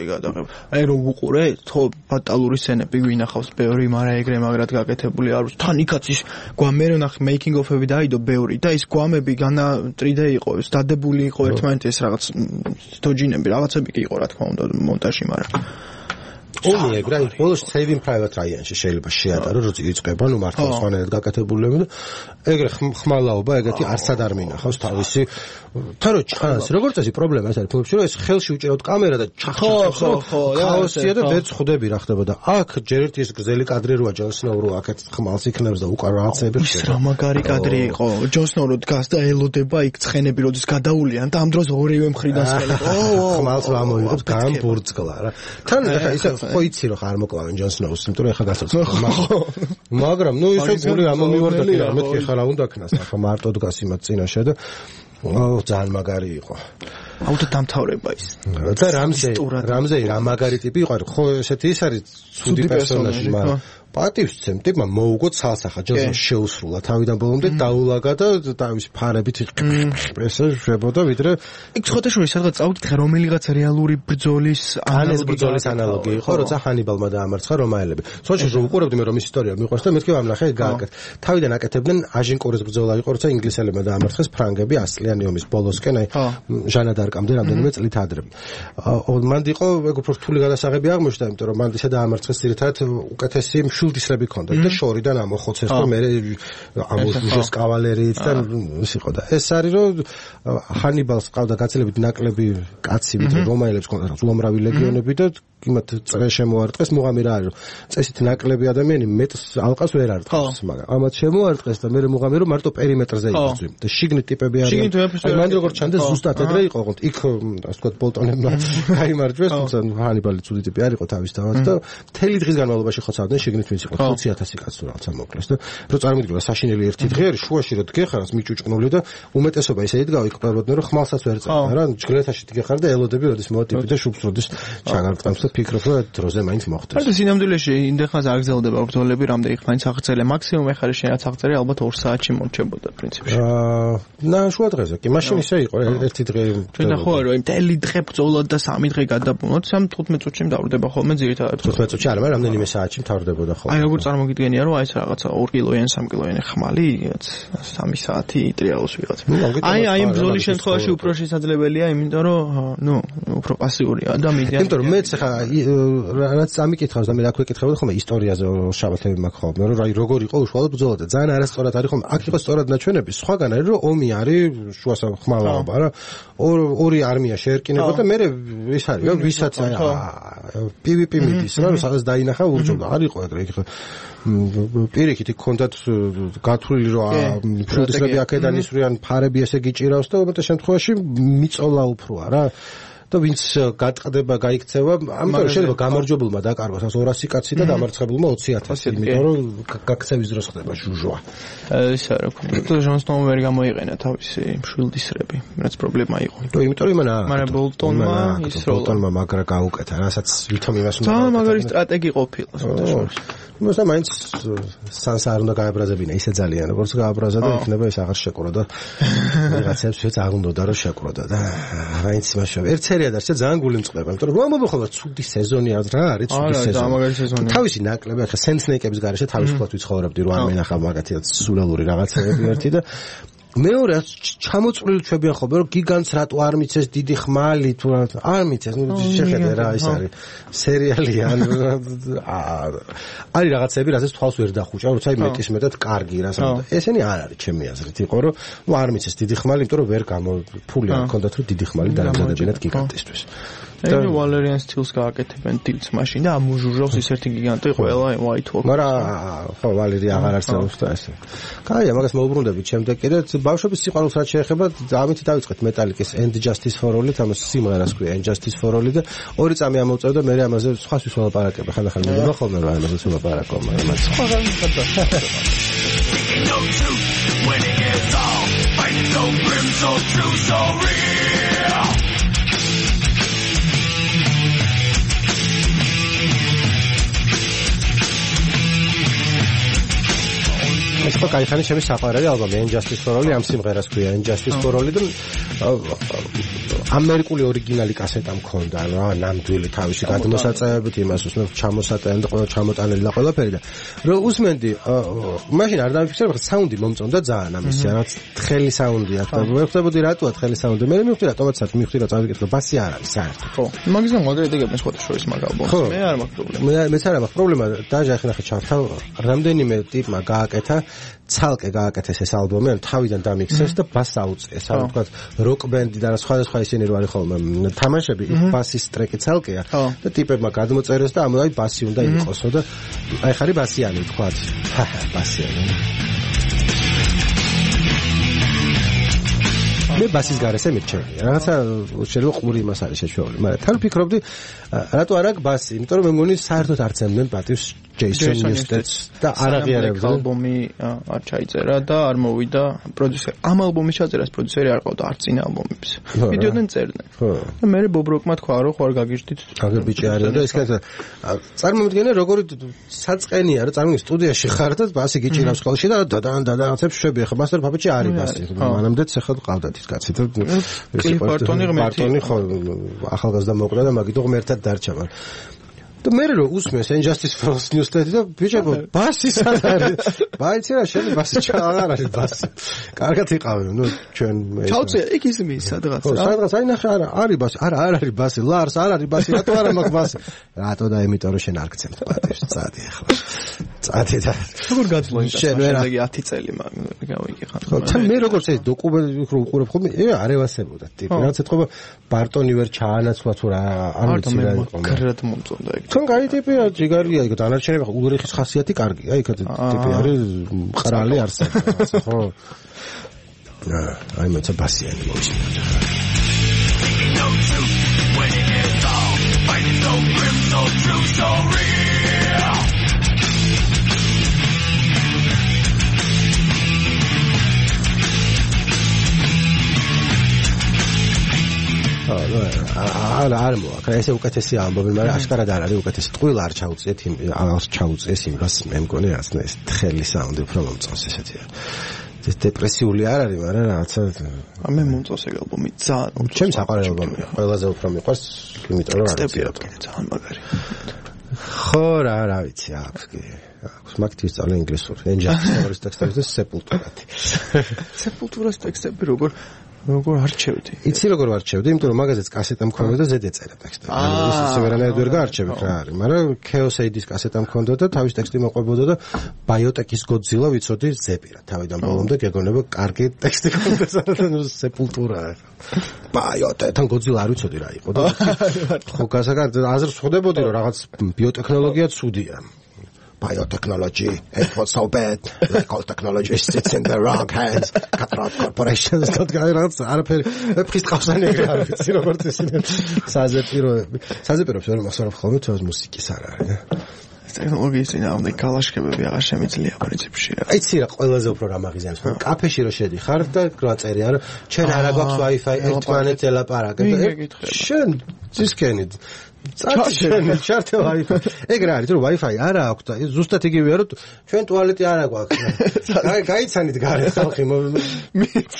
[SPEAKER 2] აი რომ უყურე, თო ბატალური სცენები ვინახავს ბევრი, მაგრამ ეგრე მაგრად გაკეთებული არ ვიცი. თან იქაც ის გვამე ნახ making of-ები დაიდო ბევრი და ის გვამები განატრიდე იყო, დადებული იყო ერთმანეთი ეს რაღაც თოჯინები, რაღაცები კი იყო რა თქმა უნდა მონტაჟი, მაგრამ
[SPEAKER 1] ომი ეგრე, ბოლოს Saving Private Ryan-ში შეიძლება შეატარო, როცა იწყება, ნუ მართლა სხვანაირად გაკეთებულები და ეგრე ხმალაობა ეგეთი არსად არ მინახავს თავისი თან რო ჩანს, როგორც წესი პრობლემა ეს არის ფილმებში, რომ ეს ხელში უჭირავთ კამერა და ჩახჩახებს, ხაოსია და ვერ ხვდები რა ხდებოდა. აქ ჯერ ერთი ეს გზელი კადრი როა ჯონ სნოუ რო აქეთ ხმალს იქნებს და უკან რაღაცები ხდება.
[SPEAKER 2] რა მაგარი კადრი იყო. ჯონ სნოუ რო დგას და ელოდება იქ ცხენები როდის გადაულიან და ამ დროს ორივე მხრიდან ცხენები.
[SPEAKER 1] ხმალს ამოიღებს გამბურძგლა რა. თან ეხა ისე ხო იცი რომ ხარ მოკლავენ ჯონ სნოუს, იმიტომ რომ ეხა გასაცხადო. მაგრამ ნუ ისე გული ამომივარდა კი რა, მეთქი ხარ უნდა ქნას, ახლა მარტო დგას იმათ წინაშე და ძალიან მაგარი იყო.
[SPEAKER 2] აუთ დამთავრება ის.
[SPEAKER 1] და რამზეი რა მაგარი ტიპი იყო, ხო ესეთი ის არის ცუდი პერსონაჟი, მაგრამ პატივსცემ ტიპმა მოუგო ცალსახა ჯონსონს შეუსრულა თავიდან ბოლომდე დაულაგა და თავის ფარებით ესე შვებოდა ვიდრე
[SPEAKER 2] იქ ხოთაშორის სადღაც წავიდით ხა რომელიღაც რეალური ბრძოლის
[SPEAKER 1] ანალოგი იყო როცა ჰანიბალმა დაამარცხა რომაელები სოჭში რომ უყურებდი მე რომ ის ისტორია მიყვარს და მეთქი ვამნახე გააკეთ თავიდან აკეთებდნენ აჟინკორის ბრძოლა იყო როცა ინგლისელებმა დაამარცხეს ფრანგები ასლიანი ომის ბოლოსკენ აი ჟანა დარკამდე რამდენიმე წლით ადრე მანდ იყო ეგ უფრო რთული გადასაღები აღმოჩნდა იმიტომ რომ მანდ ისე დაამარცხეს ძირითადად უკეთესი შულდისრები ქონდა და შორიდან ამოხოცეს და მე ამოშუშეს კავალერიით და ის იყო და ეს არის რომ ჰანიბალს ყავდა გაცილებით ნაკლები კაცი ვიდრე რომაელებს ქონდა უამრავი ლეგიონები და იმათ წრე შემოარტყეს მუღამი რა არის წესით ნაკლები ადამიანი მეტს ალყას ვერ არტყავს მაგრამ ამათ შემოარტყეს და მე მუღამი რომ მარტო პერიმეტრზე იბრძვი და შიგნით ტიპები არიან მან როგორ ჩანდა ზუსტად ეგრე იყო ოღონდ იქ ასე ვთქვათ ბოლტონებმა გაიმარჯვეს თუმცა ჰანიბალი ცუდი ტიპი არ იყო თავისთავად და მთელი დღის განმავლობაში ხოცავდნენ შიგნით ვინც იყო 20,000 კაცს რაღაცა მოკლეს და რო წარმოგიდგება საშინელი ერთი დღე არის შუაში რო დგეხარას მიჭუჭკნული და უმეტესობა ისე იდგა იქ ვერ ხმალსაც ვერ წერდა რა ჯგრეთაში დგეხარ და ელოდები როდის მოვატიპი და შუბს როდის ჩაგარკვამს და ფიქრობ რომ დროზე მაინც მოხდეს.
[SPEAKER 2] და სინამდვილეში იმდენხანს არ გრძელდება ბრძოლები, რამდენი ხანს აღწერე მაქსიმუმ ეხლა შენაც აღწერე ალბათ 2 საათში მომრჩებოდა პრინციპში.
[SPEAKER 1] და შუა დღეზე კი მაშინ ისე იყო ერთი დღე.
[SPEAKER 2] ჩვენ ხო რომ მთელი დღე ბრძოლა და 3 დღე გადაბუნოთ 3-15 წუთში მთავრდება ხოლმე ძირითადად
[SPEAKER 1] 15 წუთში არა, მაგრამ რამდენიმე საათში მთავრდებოდა ხოლმე.
[SPEAKER 2] აი როგორ წარმოგიდგენია რომ აი ეს რაღაცა 2 კილოიანი 3 კილოიანი ხმალი 3 საათი ტრიალოს ვიღაც. აი იმ ბრძოლის შემთხვევაში უფრო შესაძლებელია, იმიტომ რომ ნუ უფრო პასიურია ადამიანი.
[SPEAKER 1] იმიტომ რომ მეც ხა რაც ამიკითხავს და მე აქვე კითხავდი ხოლმე ისტორიაზე შაბათები მაქვს ხოლმე რომ აი როგორ იყო უშუალოდ ბრძოლა და ძალიან არასწორად არის ხოლმე აქ იყო სწორად ნაჩვენები სხვაგან არის რომ ომი არის შუასა ხმალაობა რა ორი არმია შეერკინება და მე ის არის რა ვისაც PvP მიდის რა სადაც დაინახა ურჯობა არ იყო ეგრე იქ პირიქით იქ კონდათ გათვლილი რომ შულდისრები აქედან ისვრიან ფარები ესე გიჭირავს და უმეტეს შემთხვევაში მიწოლა უფროა რა და ვინც გატყდება, გაიქცევა, ამიტომ შეიძლება გამარჯვებულმა დაკარგოს 200 კაცი და დამარცხებულმა 20,000, იმიტომ რომ გაქცევის დროს ხდება ჟუჟვა.
[SPEAKER 2] ის არა, თუ ჯონ სნოუ ვერ გამოიყენა თავისი შვილდისრები, რაც პრობლემა იყო.
[SPEAKER 1] თუ იმიტომ რომ
[SPEAKER 2] მაგრამ ბოლტონმა
[SPEAKER 1] მაგრა გაუკეთა, რასაც ვითომ იმას უნდა.
[SPEAKER 2] ძალიან მაგარი სტრატეგი ყოფილა, სულ
[SPEAKER 1] მოსა მაინც სანს არ უნდა გააბრაზებინა ისე ძალიან როგორც გააბრაზა და იქნება ეს აღარ შეკურა და რაღაცებს ვეც არ უნდა რომ შეკუროდა და მაინც იმაშავე ერთ სერია და ძალიან გული მწყდება, იმიტომ რომ მომხდარა ცუდი სეზონი რა არის ცუდი სეზონი. თავისი ნაკლები ახლა სენსნეიკების garaშე თავისუფლად ვიცხოვრებდი რომ არ მენახავ მაგათი სულელური რაღაცები ერთი და მეორე ჩამოწვრილი ჩვენებიან ხოლმე რომ გიგანტს რატო არ მიცეს დიდი ხმალი თუ არ მიცეს შეხედე რა ის არის სერიალი არის რაღაცები რასაც თვალს ვერ დახუჭა როცა მეტის მეტად კარგი რა ესენი არ არის ჩემი აზრით იყო რომ არ მიცეს დიდი ხმალი იმიტომ რომ ვერ ფული არ ჰქონდათ რომ დიდი ხმალი დაემზადებინათ გიგანტისთვის
[SPEAKER 2] და ვალერიან სტილს გააკეთებენ დილს მაშინ და ამუჟურავს ის ერთი გიგანტი ყველა white walk
[SPEAKER 1] მაგრამ ხო ვალერი აღარ არსებობს და ესე კაია მაგას მოუბრუნდებით შემდეგ კიდე ბავშვების სიყვარულს რაც შეეხება ამით დავიწყეთ მეტალიკის And Justice for All-ით ამას სიმღერას ქვია And Justice for All-ით და 2 წამი ამოვწევ და მე ამაზე სხვათვის ველაპარაკებ ხანდახან მე ხოლმე რა ამაზე ველაპარაკო მაგრამ სხვა No truth winning is all fighting so grim so true so real ეს ხო кайხანი ჩემი საყვარელი ალბომი And Justice for All-ი ამ სიმღერას ქვია And Justice for All-ი და ამერიკული ორიგინალი კასეტა მქონდა რა ნამდვილი თავისი გადმოსაწევებით იმას უსმენ ჩამოსატანე და ყველა ჩამოტანილი და ყველაფერი და რომ უსმენდი მაშინ არ დავიფიქრე ხა საუნდი მომწონდა ძალიან ამისი რაღაც თხელი საუნდია და მე ხვდებოდი რატოა თხელი საუნდი მე მივხვდი რატომაც მივხვდი რა წავიკეთე ბასი არ არის საერთოდ
[SPEAKER 2] ხო მაგის გამო აგრეთვე სხვათა შორის მაგ ალბომს მე არ მაქვს პრობლემა
[SPEAKER 1] მეც არ მაქვს პრობლემა დაჟე ახლა ჩავთავ რამდენიმე ტიპმა გააკეთა ცალკე გააკეთეს ეს ალბომი ან თავიდან დამიქსეს და ბას აუწეს ანუ თქვა როკ ბენდი და სხვადასხვა ისინი რო არის ხოლმე თამაშები ბასის ტრეკი ცალკეა და ტიპებმა გადმოწერეს და ამოდი ბასი უნდა იყოსო და აი ხარი ბასიანი თქვა ბასიანი მე ბასის გარესე მირჩევი რაღაცა შეიძლება ყური იმას არის შეჩვეული მაგრამ თან ვფიქრობდი რატო არ აქვს ბასი იმიტომ რომ მე მგონი საერთოდ არ ცემდნენ პატივს Jason Newsted და არ აღიარებდა
[SPEAKER 2] ალბომი არ ჩაიწერა და არ მოვიდა პროდიუსერი ამ ალბომის ჩაწერას პროდიუსერი არ ყავდა არც წინა ალბომების ვიდეოდან წერდნენ და მე ბობროკმა თქვა რომ ხო არ გაგიჟდით
[SPEAKER 1] აგერ ბიჭი არის და ეს კაცი წარმოვიდგენე როგორი საწყენია რომ წარმოვიდგენე სტუდიაში ხარ და ბასი გიჭირავს ხოლმე და რაღაცებს შვები ხა მასტერ ფაფეჭი არის ბასი მანამდეც ახლა ყავდათ ის კაცი და ბარტონი ხო ახალგაზრდა მოკლა და მაგითო ღმერთად დარჩა მაგრამ და მე რო უსმენს And Justice for All Newsted და ბიჭებო ბასი სად არის ბაიცი რა შენ ბასი აღარ არის ბასი კარგად იყავენ ნუ ჩვენ
[SPEAKER 2] ჩავწია იქ ისმი სადღაც
[SPEAKER 1] რა სადღაც აი ნახე არა არის ბასი არა არ არის ბასი ლარს არ არის ბასი რატო არა მაქვს ბასი რატო და იმიტომ რომ შენ არ გცემთ პატივს წადი ახლა წადი და
[SPEAKER 2] როგორ გაწვლა შენ შემდეგი 10 წელი გავიგე ხარ
[SPEAKER 1] ხო თან მე როგორც ეს დოკუმენტი რო უყურებ ხოლმე არ ევასებოდა ტიპი რაც ეთქობა ბარტონი ვერ ჩაანაცვლა თუ რა არ ვიცი რა იყო
[SPEAKER 2] კარგად მომწონდა ეგ
[SPEAKER 1] თუნ კაი ტიპია ჯიგარია იქ დანარჩენები ხო ულრიხის ხასიათი კარგია იქ ტიპი არის მყრალი არსებობს ხო აი მეც ბასიანი მოიჩინე No truth winning is all fighting so grim so true so real არ მოაქვს ესე უკეთესი ამბობენ მაგრამ აშკარად არ არის უკეთესი ტყუილ არ ჩაუწიეთ იმ არ ჩაუწიეს იმას მე მგონი რაც ეს თხელი საუნდი უფრო მომწონს ესეთი ეს დეპრესიული არ არის მაგრამ რაღაცა
[SPEAKER 2] მე მომწონს ეგ ალბომი ძალიან
[SPEAKER 1] ჩემს საყვარელი ალბომია ყველაზე უფრო მიყვარს იმიტომ რომ არის
[SPEAKER 2] ძალიან მაგარი
[SPEAKER 1] ხო რა ვიცი აქვს კი აქვს მაგთვის ძალიან ინგლისური ენჯასტის ტექსტები და სეპულტურას ტექსტები როგორ არჩევდი? იცი როგორ არჩევდი? იმიტომ რომ მაგაზეც კასეტა მქონდა და ზედ ეწერა ტექსტები. ის სიმღერანაირად ვერ გაარჩევი რა არის, მაგრამ Chaos Aid-ის კასეტა მქონდა და თავის ტექსტი მოყვებოდა და Biotech-ის Godzilla ვიცოდი ზეპირად. თავიდან ბოლომდე გეგონება კარგი ტექსტი ქონდა სადაც სეპულტურა. Biotech-თან Godzilla არ ვიცოდი რა იყო და ხო გასაგად აზრს ხვდებოდი რომ რაღაც ბიოტექნოლოგია ცუდია. Biotechnology, it was so bad. Like all technology sits in the wrong hands. Catarot corporations got guys. არაფერი ფრის ყავსანი ეგრე არ ვიცი როგორც ისინი საზეპიროებს ვერ მოსარებ ხოლმე თავს მუსიკის არ არის.
[SPEAKER 2] ტექნოლოგიის ძინავდი კალაშქებები აღარ შემიძლია პრინციპში რა.
[SPEAKER 1] აიცი რა ყველაზე უფრო რა მაგიზიანს. კაფეში რო შედიხარ და გვაწერია რომ ჩვენ არა გვაქვს Wi-Fi ერთმანეთს ელაპარაკებ და შენ ძისკენით ჩარტე Wi-Fi. ეგ რა არის რომ Wi-Fi არა აქვს და ზუსტად იგივეა რომ ჩვენ ტუალეტი არა გვაქვს. გაიცანით გარეთ ხალხი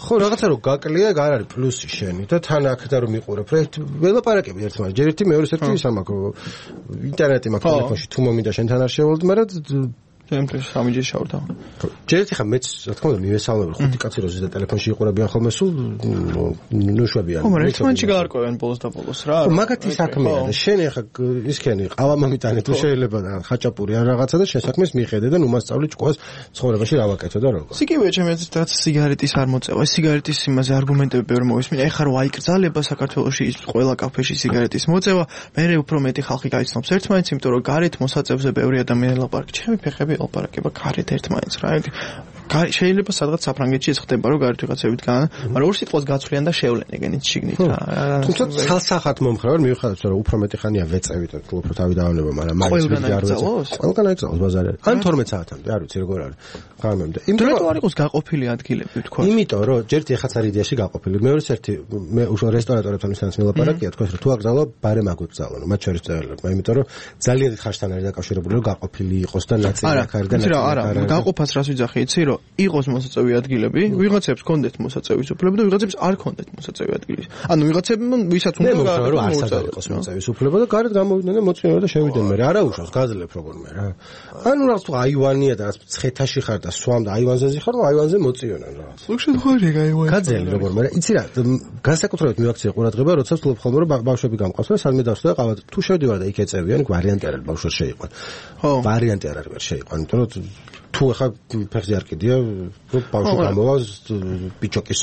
[SPEAKER 1] ხო, რაღაცა რო გაკლია, არ არის პლუსი შენი და თან აქედან რომ მიყურებ, ველაპარაკები ერთმანეთს. ჯერ ერთი მეორე ერთი ის ამაქვს. ინტერნეტი მაქვს ტელეფონში, თუ მომინდა შენთან არ შევალდ, მაგრამ
[SPEAKER 2] ჩემთვის სამიჯი შავდა.
[SPEAKER 1] ჯერ ერთი ხა მეც რა თქმა უნდა მივესალმები ხუთი კაცი როზის და ტელეფონში იყურებიან ხოლმე სულ ნუშვებიან.
[SPEAKER 2] ხო, მაგრამ ერთმანეთში გაარკვევენ ბოლოს და ბოლოს რა.
[SPEAKER 1] მაგათი საქმეა და შენი ხა ისქენი ყავამამიტანი თუ შეიძლება და ხაჭაპური ან რაღაცა და შენ საქმეს მიხედე და ნუ მასწავლი ჭკუას ცხოვრებაში რა ვაკეთო და როგორ.
[SPEAKER 2] სიკივე ჩემს რაც სიგარეტის არ მოწევა. სიგარეტის იმაზე არგუმენტები ბევრი მოვისმინე. ეხლა რო აიკრძალება საქართველოში ის ყველა კაფეში სიგარეტის მოწევა, მე უფრო მეტი ხალხი გაიცნობს ერთმანეთს, იმიტომ რომ გარეთ მოსაწევზე ბევრი ადამიანი ლაპარაკი. ჩემი ფეხები ლაპარაკება გარეთ ერთმანეთს რა. შეიძლება სადღაც საფრანგეთში ეს ხდება რომ გარეთ ვიღაცებით განა, მაგრამ ორ სიტყვას გაცვლიან და შევლენ ეგენით შიგნით რა.
[SPEAKER 1] თუმცა ცალსახად მომხრევარ მივხვდეთ რომ უფრო მეტი ხანია ვეწევით და უფრო თავი დავანება, მაგრამ მაინც ვიძი არ ვეწევ. ყველგან აიგზავნოს ბაზარი. ან 12 საათამდე, არ ვიცი როგორ არის. ღამემდე.
[SPEAKER 2] იმიტომ არ იყოს გაყოფილი ადგილები თქვა.
[SPEAKER 1] იმიტომ რომ ჯერ ერთი ხაც არის იდეაში გაყოფილი. მეორე ერთი მე უშო რესტორატორებთან ვისაც მილაპარაკია, თქვენ რომ თუ აგზავნო ბარე მაგვიგზავნო, მათ შორის წევრებმა, იმიტომ რომ ძალიან დიდ ხანთან არის დაკავშირებული რომ გაყოფილი იყოს და ნაწილი აქ არის და ნაწილი
[SPEAKER 2] არა, გაყოფას რას ვიძახი, იცი რომ იყოს მოსაწევი ადგილები, ვიღაცებს კონდეთ მოსაწევის უფლება და ვიღაცებს არ კონდეთ მოსაწევი ადგილები. ანუ ვიღაცებმა ვისაც უნდა
[SPEAKER 1] რომ არც არ იყოს მოსაწევის უფლება და გარეთ გამოვიდნენ და მოწვიდნენ და შევიდნენ მე. არა უშავს გაძლებ როგორმე რა. ანუ რაღაც თუ აივანია და რაღაც ცხეთაში ხარ და სვამ და აივანზე ხარ, აივანზე მოწვიონენ რა.
[SPEAKER 2] სულ ხორი აივანი.
[SPEAKER 1] გაძლევ როგორმე რა. იცი რა, განსაკუთრებით მივაქცია ყურადღება, როცა ვთვლობ ხოლმე რომ ბავშვები გამყავს და სადმე დავსვლა და ყავად თუ შევდივარ და იქ ეწევიან, ვარიანტი არ არის ბავშვს შეიყვან. ხო, ვარიანტი არ არის შეიყვან, იმიტომ რომ თუ ახლა ფეხზე არ კიდია, რომ ბავშვი გამოვა ბიჭოკის.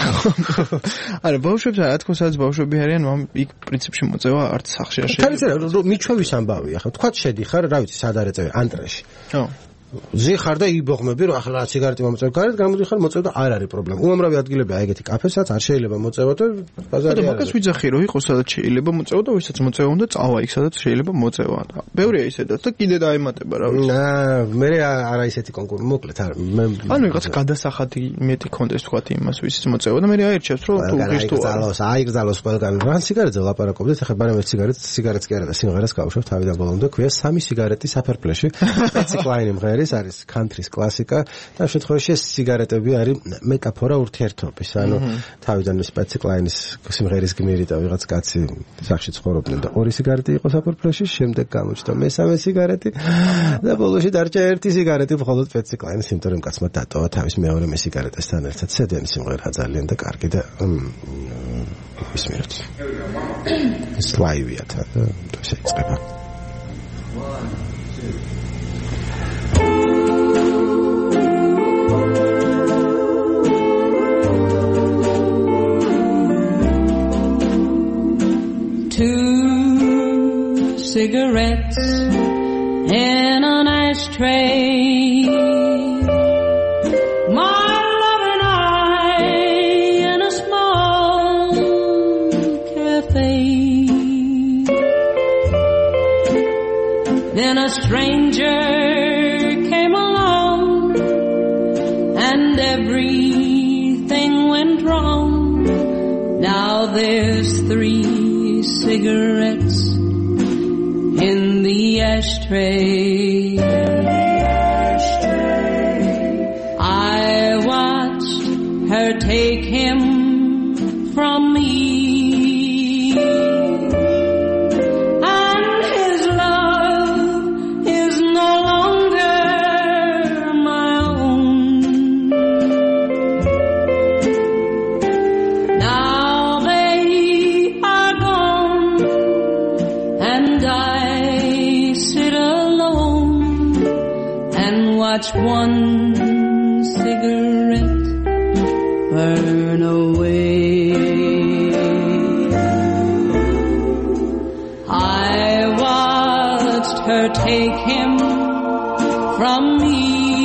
[SPEAKER 2] არა, ბავშვებს რა თქმა უნდა ბავშვები არიან, იქ პრინციპში მოწევა არც სახში არ შეიძლება.
[SPEAKER 1] თან იცი რა, მიჩვევის ამბავია, ხო, თქვა შედიხარ, რა ვიცი, სად არ ეწევი, ანტრეში. ხო. ზიხარ და იბოღმები რომ ახლა სიგარეტი მომწევ გარეთ გამოდიხარ მოწევ და არ არის პრობლემა. უამრავი ადგილები აი ეგეთი კაფესაც არ შეიძლება მოწევა და ბაზარი არის.
[SPEAKER 2] მაგას ვიძახი რომ იყოს სადაც შეიძლება მოწევა და ვისაც მოწევა უნდა წავა იქ სადაც შეიძლება მოწევა. ბევრია ისედაც და კიდე დაემატება რა ვიცი.
[SPEAKER 1] მე არა ისეთი კონკური მოკლედ არ მე
[SPEAKER 2] ანუ ვიღაც გადასახადი მეტი კონდეს თქვათ იმას ვისაც მოწევა და მე აირჩევს რომ თუ გისტო
[SPEAKER 1] აიგზალოს ყველგან რა სიგარეტზე ლაპარაკობდეთ ახლა ბარემ სიგარეტს კი არა და სიმღერას გავუშვებ თავიდან ბოლომდე ქვია სამი სიგარეტი საფერფლეში ციკლაინი მღერის არის country-ს კლასიკა და ამ შემთხვევაში ეს სიგარეტები არის მეტაფორა ურთიერთობის ანუ თავიდან სპეციკლაინის სიმღერის გმირი და ვიღაც კაცი სახში ცხოვრობდნენ და ორი სიგარეტი იყო საფერფლეში შემდეგ გამოჩნდა მესამე სიგარეტი და ბოლოში დარჩა ერთი სიგარეტი მხოლოდ სპეციკლაინის იმიტომ რომ კაცმა დატოვა თავის მეორე სიგარეტესთან ერთად ცედენი სიმღერა ძალიან და კარგი და ისმერთ ეს ლაივია და ესე იწყება
[SPEAKER 5] Two cigarettes in an ashtray. My love and I in a small cafe. Then a stranger came along and everything went wrong. Now there's 3 cigarettes in the ashtray. I watched her take him from me, and his love is no longer my own. Now they are gone, and I sit alone and watch one cigarette burn away. I watched her take him from me,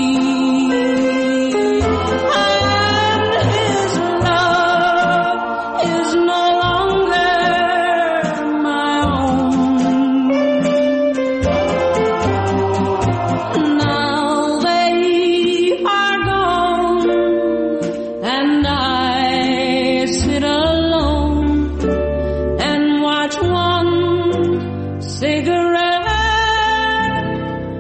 [SPEAKER 5] and his love is no longer my own. Now they are gone, and I sit alone and watch one cigarette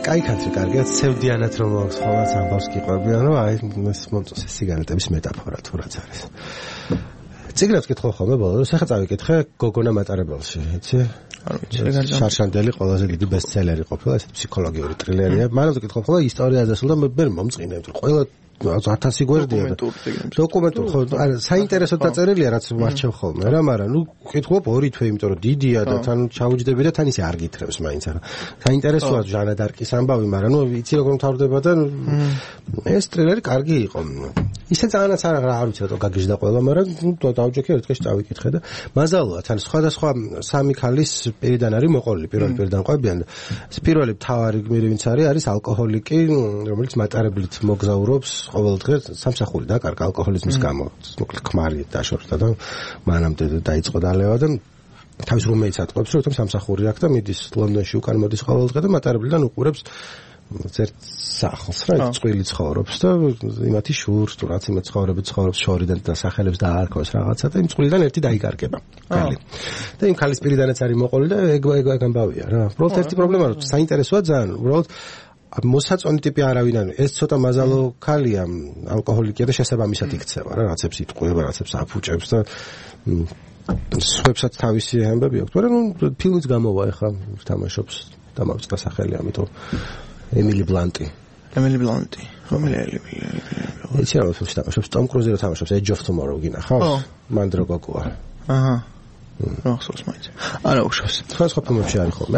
[SPEAKER 1] კაი კანტრი კარგია, ცევდიანად რომ აქვს ხოლმე ამბავს გიყვებიან, რომ აი ეს მომწონს სიგარეტების მეტაფორა თუ რაც არის. ციგნებს კითხო ხოლმე ბოლოს, ახლა წავიკითხე გოგონა მატარებელში, იცი?
[SPEAKER 2] არ ვიცი, ეგ
[SPEAKER 1] შარშანდელი ყველაზე დიდი ბესტსელერი ყოფილა, ეს ფსიქოლოგიური ტრილერია. მაგრამ კითხო ხოლმე ისტორიაზე სულ და მე მომწყინე, იმიტომ რომ ყველა 1000 გვერდია და დოკუმენტური ხო არა საინტერესო დაწერილია რაც მარჩევ ხოლმე რა მაგრამ ნუ კითხულობ ორი თვე იმიტომ რომ დიდია და თან ჩაუჯდები და თან ისე არ გითხრებს მაინც არა საინტერესოა ჟანა დარკის ამბავი მაგრამ ნუ იცი როგორ მთავრდება და ეს ტრილერი კარგი იყო ისე ძალიანაც არ ვიცი რატო გაგიჟდა ყველა მაგრამ ნუ დავჯექე ერთ დღეში წავიკითხე და მაზალოა თან სხვადასხვა სამი ქალის პირიდან არის მოყოლილი პირველი პირიდან ყვებიან და პირველი მთავარი გმირი ვინც არის ალკოჰოლიკი რომელიც მატარებლით მოგზაურობს ყოველდღე სამსახური დაკარგა ალკოჰოლიზმის გამო მოკლედ ქმარი დაშორდა და მანამდე დაიწყო დალევა და თავის რუმეიც ატყობს რომ სამსახური აქვს და მიდის ლონდონში უკან მოდის ყოველდღე და მატარებლიდან უყურებს ერთ სახლს რა წყვილი ცხოვრობს და იმათი შურს თუ რაც იმათ ცხოვრობს შორიდან და სახელებს დაარქვეს რაღაცა და იმ წვლიდან ერთი დაიკარგება კალი და იმ ქალის პირიდანაც არის მოყოლი და ეგ ამბავია რა უბრალოდ ერთი პრობლემა რომ საინტერესოა ძალიან უბრალოდ მოსაწონი ტიპი არავინ არის ეს ცოტა მაზალო ქალია ალკოჰოლიკია და შესაბამისად იქცევა რა რაცებს იტყვება რაცებს აფუჭებს და სხვებსაც თავისი ამბები აქვს მაგრამ ფილმიც გამოვა ახლა თამაშობს დამავიწყდა სახელი ამიტომ ემილი ბლანტი რომელი იცი რა ფილმს თამაშობს ტომ კრუზი რა თამაშობს Edge of Tomorrow გინახავს მანდროგოკოა აჰა ახსოვს მაინც არა უშავს სხვა ფილმებში არის ხოლმე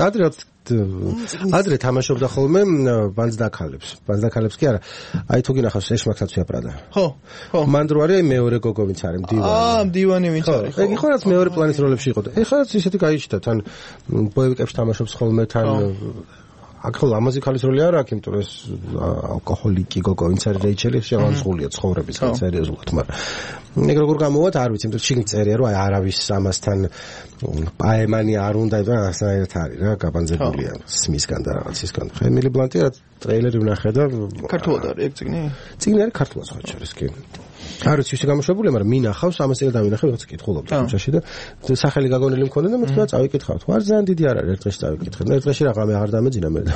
[SPEAKER 1] ადრე თამაშობდა ხოლმე ბანძდაქალებს კი არა აი თუ გინახავს ეშმაკსაც ვიაპრადა ხო მანდრო არის მეორე გოგო ვინც არის მდივანი ვინც არის ეგ იყო რაც მეორე პლანის როლებში იყო და ეხლა ისეთი გაიჩნდა თან ბოევიკებში თამაშობს ხოლმე თან აქ ლამაზი ქალის როლი არ აქვს იმიტომ რომ ეს ალკოჰოლიკი გოგო ვინც არის რეიჩელი შეავანსღულია ცხოვრების სერიოზულად მაგრამ ეგ როგორ გამოვათ არ ვიცი იმიტომ შიგნით წერია რომ აი არავის ამასთან პაემანი არ უნდა და ასაერთ არის რა გაბანძებულია სმისგან და რაღაცისგან ემილი ბლანტი რა ტრეილერი ვნახე და
[SPEAKER 2] ქართულად არის ეგ
[SPEAKER 1] წიგნი არის ქართულად სხვა შორის კი არ ვიცი ისე გამოშვებული მაგრამ მინახავს ამას ეგ დავინახე ვიღაც კითხულობდა თამაშში და სახელი გაგონილი მქონდა და მე თქვა წავიკითხავ თუ არ ძალიან დიდი არ არის ერთ დღეში წავიკითხე და ერთ დღეში რაღამე აღარ დამეძინა მე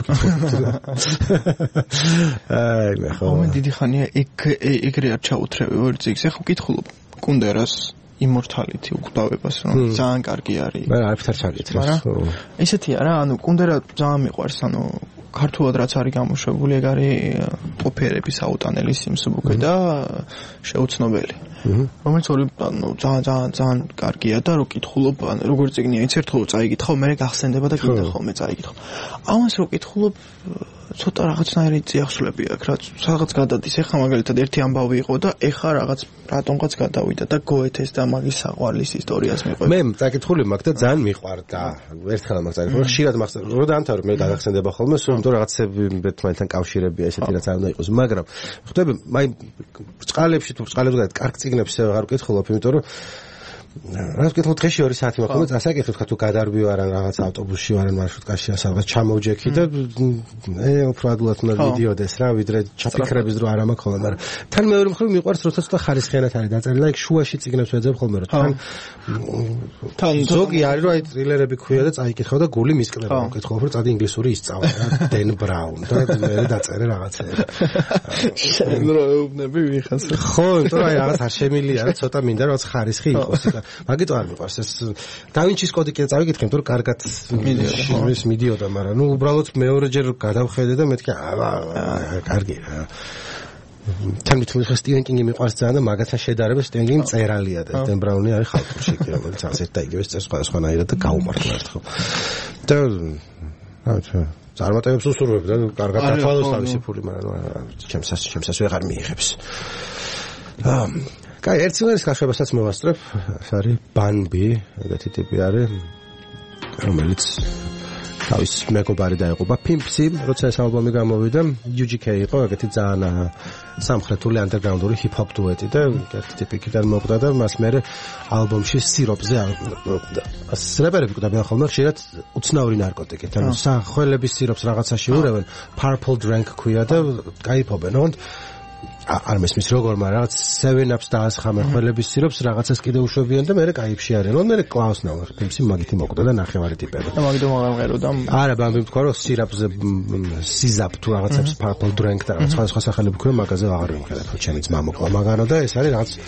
[SPEAKER 1] აი მე ხო
[SPEAKER 2] მე დიდი ხანია ეგრე არ ჩაუთრევი ორ წიგს ეხლა ვკითხულობ კუნდერას immortality უკვდავებას რომ ძალიან კარგი არის
[SPEAKER 1] მე არაფერ ჩაგითხრეს
[SPEAKER 2] ესეთია რა ანუ კუნდერა ძალიან მიყვარს ანუ ქართულად რაც არის გამოშვებული ეგ არის ოპერების აუტანელი სიმსუბუქე და შეუცნობელი რომელიც ორი ანუ ძალიან კარგია და რო კითხულობ ანუ როგორ წიგნია ის ერთხელ წაიკითხავ მე გახსენდება და კიდე ხოლმე წაიკითხავ ამას რო კითხულობ ცოტა რაღაცნაირი წიაღშლები აქვს რაც რაღაც გადადის ეხა მაგალითად ერთი ამბავი იყო და ეხა რაღაც რატომღაც გადავიდა და გოეთეს და მაგის საყვარლის ისტორიას მიყვება
[SPEAKER 1] მე წაკითხული მაგ და ძალიან მიყვარდა ერთხელ მაგ წაკითხული ხშირად მახსენდება რო დაამთავრე მე დაგახსენდება ხოლმე სულ იმიტომ რაღაცები ერთმანეთთან კავშირებია ესეთი რაც არ უნდა იყოს მაგრამ ხვდები მაი ბრწყალებში თუ ბრწყალებს გადად კარგ წიგნებს აღარ ვკითხულობ იმიტომ რომ რაც კითხულობ დღეში 2 საათი მაქვს და ასაკითხებ ხა თუ გადარბი ვარ ან რაღაც ავტობუსში ვარ ან მარშრუტკაში ან სადღაც ჩამოვჯექი და უფრო ადვილად უნდა მიდიოდეს რა ვიდრე ჩაფიქრების დრო არ მაქვს ხოლმე მაგრამ თან მეორე მხრივ მიყვარს როცა ცოტა ხარისხიანად არის დაწერილი და იქ შუაში წიგნებს ვეძებ ხოლმე რომ თან ზოგი არის რომ აი ტრილერები ქვია და წაიკითხავ და გული მისკდება მკითხავ რომ წადი ინგლისური ისწავლე რა დენ ბრაუნ და მე დაწერე რაღაცები
[SPEAKER 2] ეუბნები ვიხას
[SPEAKER 1] ხო იმიტომ აი რაღაც არ შემილია რა ცოტა მინდა რომ ხარისხი იყოს მაგიტო არ მიყვარს ეს დავინჩის კოდი კიდე წავიკითხე იმიტომ რომ კარგად მიდიოდა მაგრამ ნუ უბრალოდ მეორეჯერ გადავხედე და მეთქი კარგია თან მithumის სტივენ კინგი მიყვარს ძალიან და მაგათან შედარება სტივენ კინგი წერალია და დენ ბრაუნი არის ხალხურში კი რომელიც ასეთ და იგივე წეს სხვანაირად და გაუმართლა ერთხელ და რა წარმატებებს უსურვებ და კარგად ათვალოს თავისი ფული მაგრამ ჩემსაც ვეღარ მიიღებს კაი, ერთ სიმღერის გაშვებასაც მოვასწრებ, ეს არის ბანბი, ეგეთი ტიპი არის, რომელიც თავის მეგობარი დაეყობა Pimpsy, როცა ეს ალბომი გამოვიდა, UGK იყო, ეგეთი ძალიან სამხრეთული ანდერგრაუნდული ჰიპ-ჰოპ დუეტი და ერთი ტიპი კიდევ მოკვდა და მას მერე ალბომში სიროპზე მოკვდა. რეპერები კვდებიან ხოლმე ხშირად უცნაური ნარკოტიკით, ანუ სახელების სიროპს რაღაცაში ურევენ, Purple Drank ქვია და кайფობენ, არ მესმის როგორ, მაგრამ რაღაც 7-ups დაასხამერხველების სირობს რაღაცას კიდე უშვებიან და მე კაიფში არიან. მე კლაუს ნავარ, თუმცა მაგითი მოკვდა და ნახევარი ტიპები.
[SPEAKER 2] და მაგითო მაგამღერო და
[SPEAKER 1] არა, ბამბი თქვა რომ სირაპზე სიზაპ თუ რაღაცებს purple drink და სხვა სახელები ქვია, მაგაზე აღარ ვიმხედავ, ჩემი ძმა მოკლა მაგარო და ეს არის რაღაც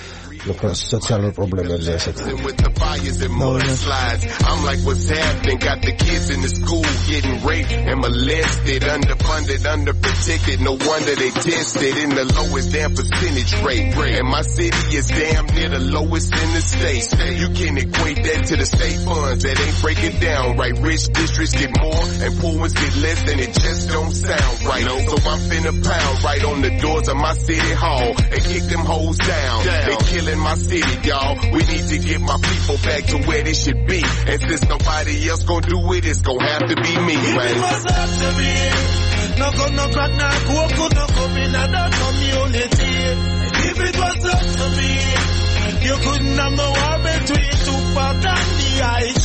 [SPEAKER 1] social problems
[SPEAKER 6] with the fires and mudslides. I'm like, what's happening? Got the kids in the school getting raped and molested, underfunded, underprotected. No wonder they tested in the lowest damn percentage rate. And my city is damn near the lowest in the state. You can equate that to the state funds that ain't breaking down right. Rich districts get more and poor ones get less, and it just don't sound right. So I'm finna pound right on the doors of my city hall and kick them hoes down. They killing my city, y'all. We need to get my people back to where they should be. And since nobody else gon' do it, it's gon' have to be me, man.
[SPEAKER 3] It was up to me. No crack, no coke, no come in and that community. If it was up to me, you couldn't have no war between Tupac and the IG.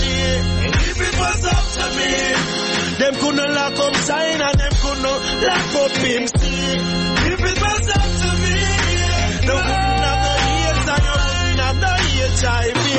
[SPEAKER 3] If it was up to me, them couldn't lock up sign and them couldn't lock up Pimp C. If it was up to me, no couldn't have no AIDS and you wouldn't have no HIV.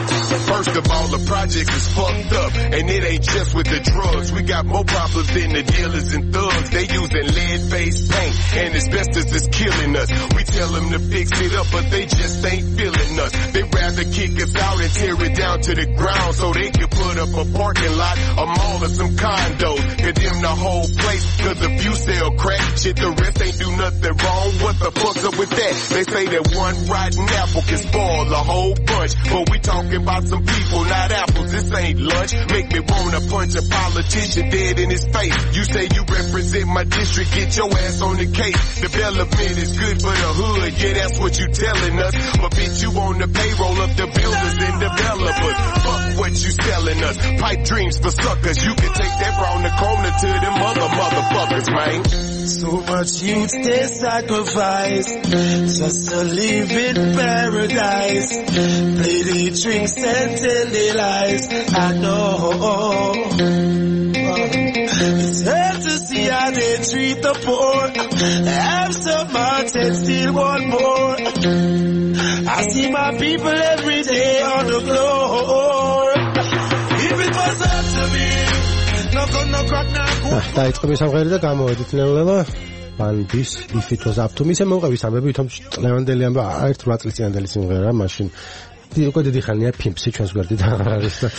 [SPEAKER 6] First of all, the project is fucked up, and it ain't just with the drugs. We got more problems than the dealers and thugs. They using lead-based paint, and asbestos is killing us. We tell them to fix it up, but they just ain't feeling us. They rather kick us out and tear it down to the ground so they can put up a parking lot, a mall, or some condos. Condemn the whole place, cause if you sell crack, shit, the rest ain't do nothing wrong. What the fuck's up with that? They say that one rotten apple can spoil a whole bunch, but we talking about some people, not apples. This ain't lunch. Make me wanna punch a politician dead in his face. You say you represent my district, get your ass on the case. Development is good for the hood, yeah, that's what you telling us. But bitch, you on the payroll of the builders and developers. Fuck what you selling us. Pipe dreams for suckers. You can take that round the corner to them other motherfuckers, man.
[SPEAKER 3] So much youth they sacrifice just to live in paradise. Play the drinks and tell the lies. I know it's hard to see how they treat the poor. Have some heart and still want more. I see my people every day on the floor. If it was up to me, no crack, no coke.
[SPEAKER 1] დაიწყო სამღერი და გამოვედით ნეულებმა ბანდის if it was up to me. ისე მოვყევი სამები თუმცა ლევანდელი ამბა ერთ 8 წლის წინანდელი სიმღერა მაშინ უკვე დიდი ხანია Pimp-ი ჩვენს გვერდით აღარ არის და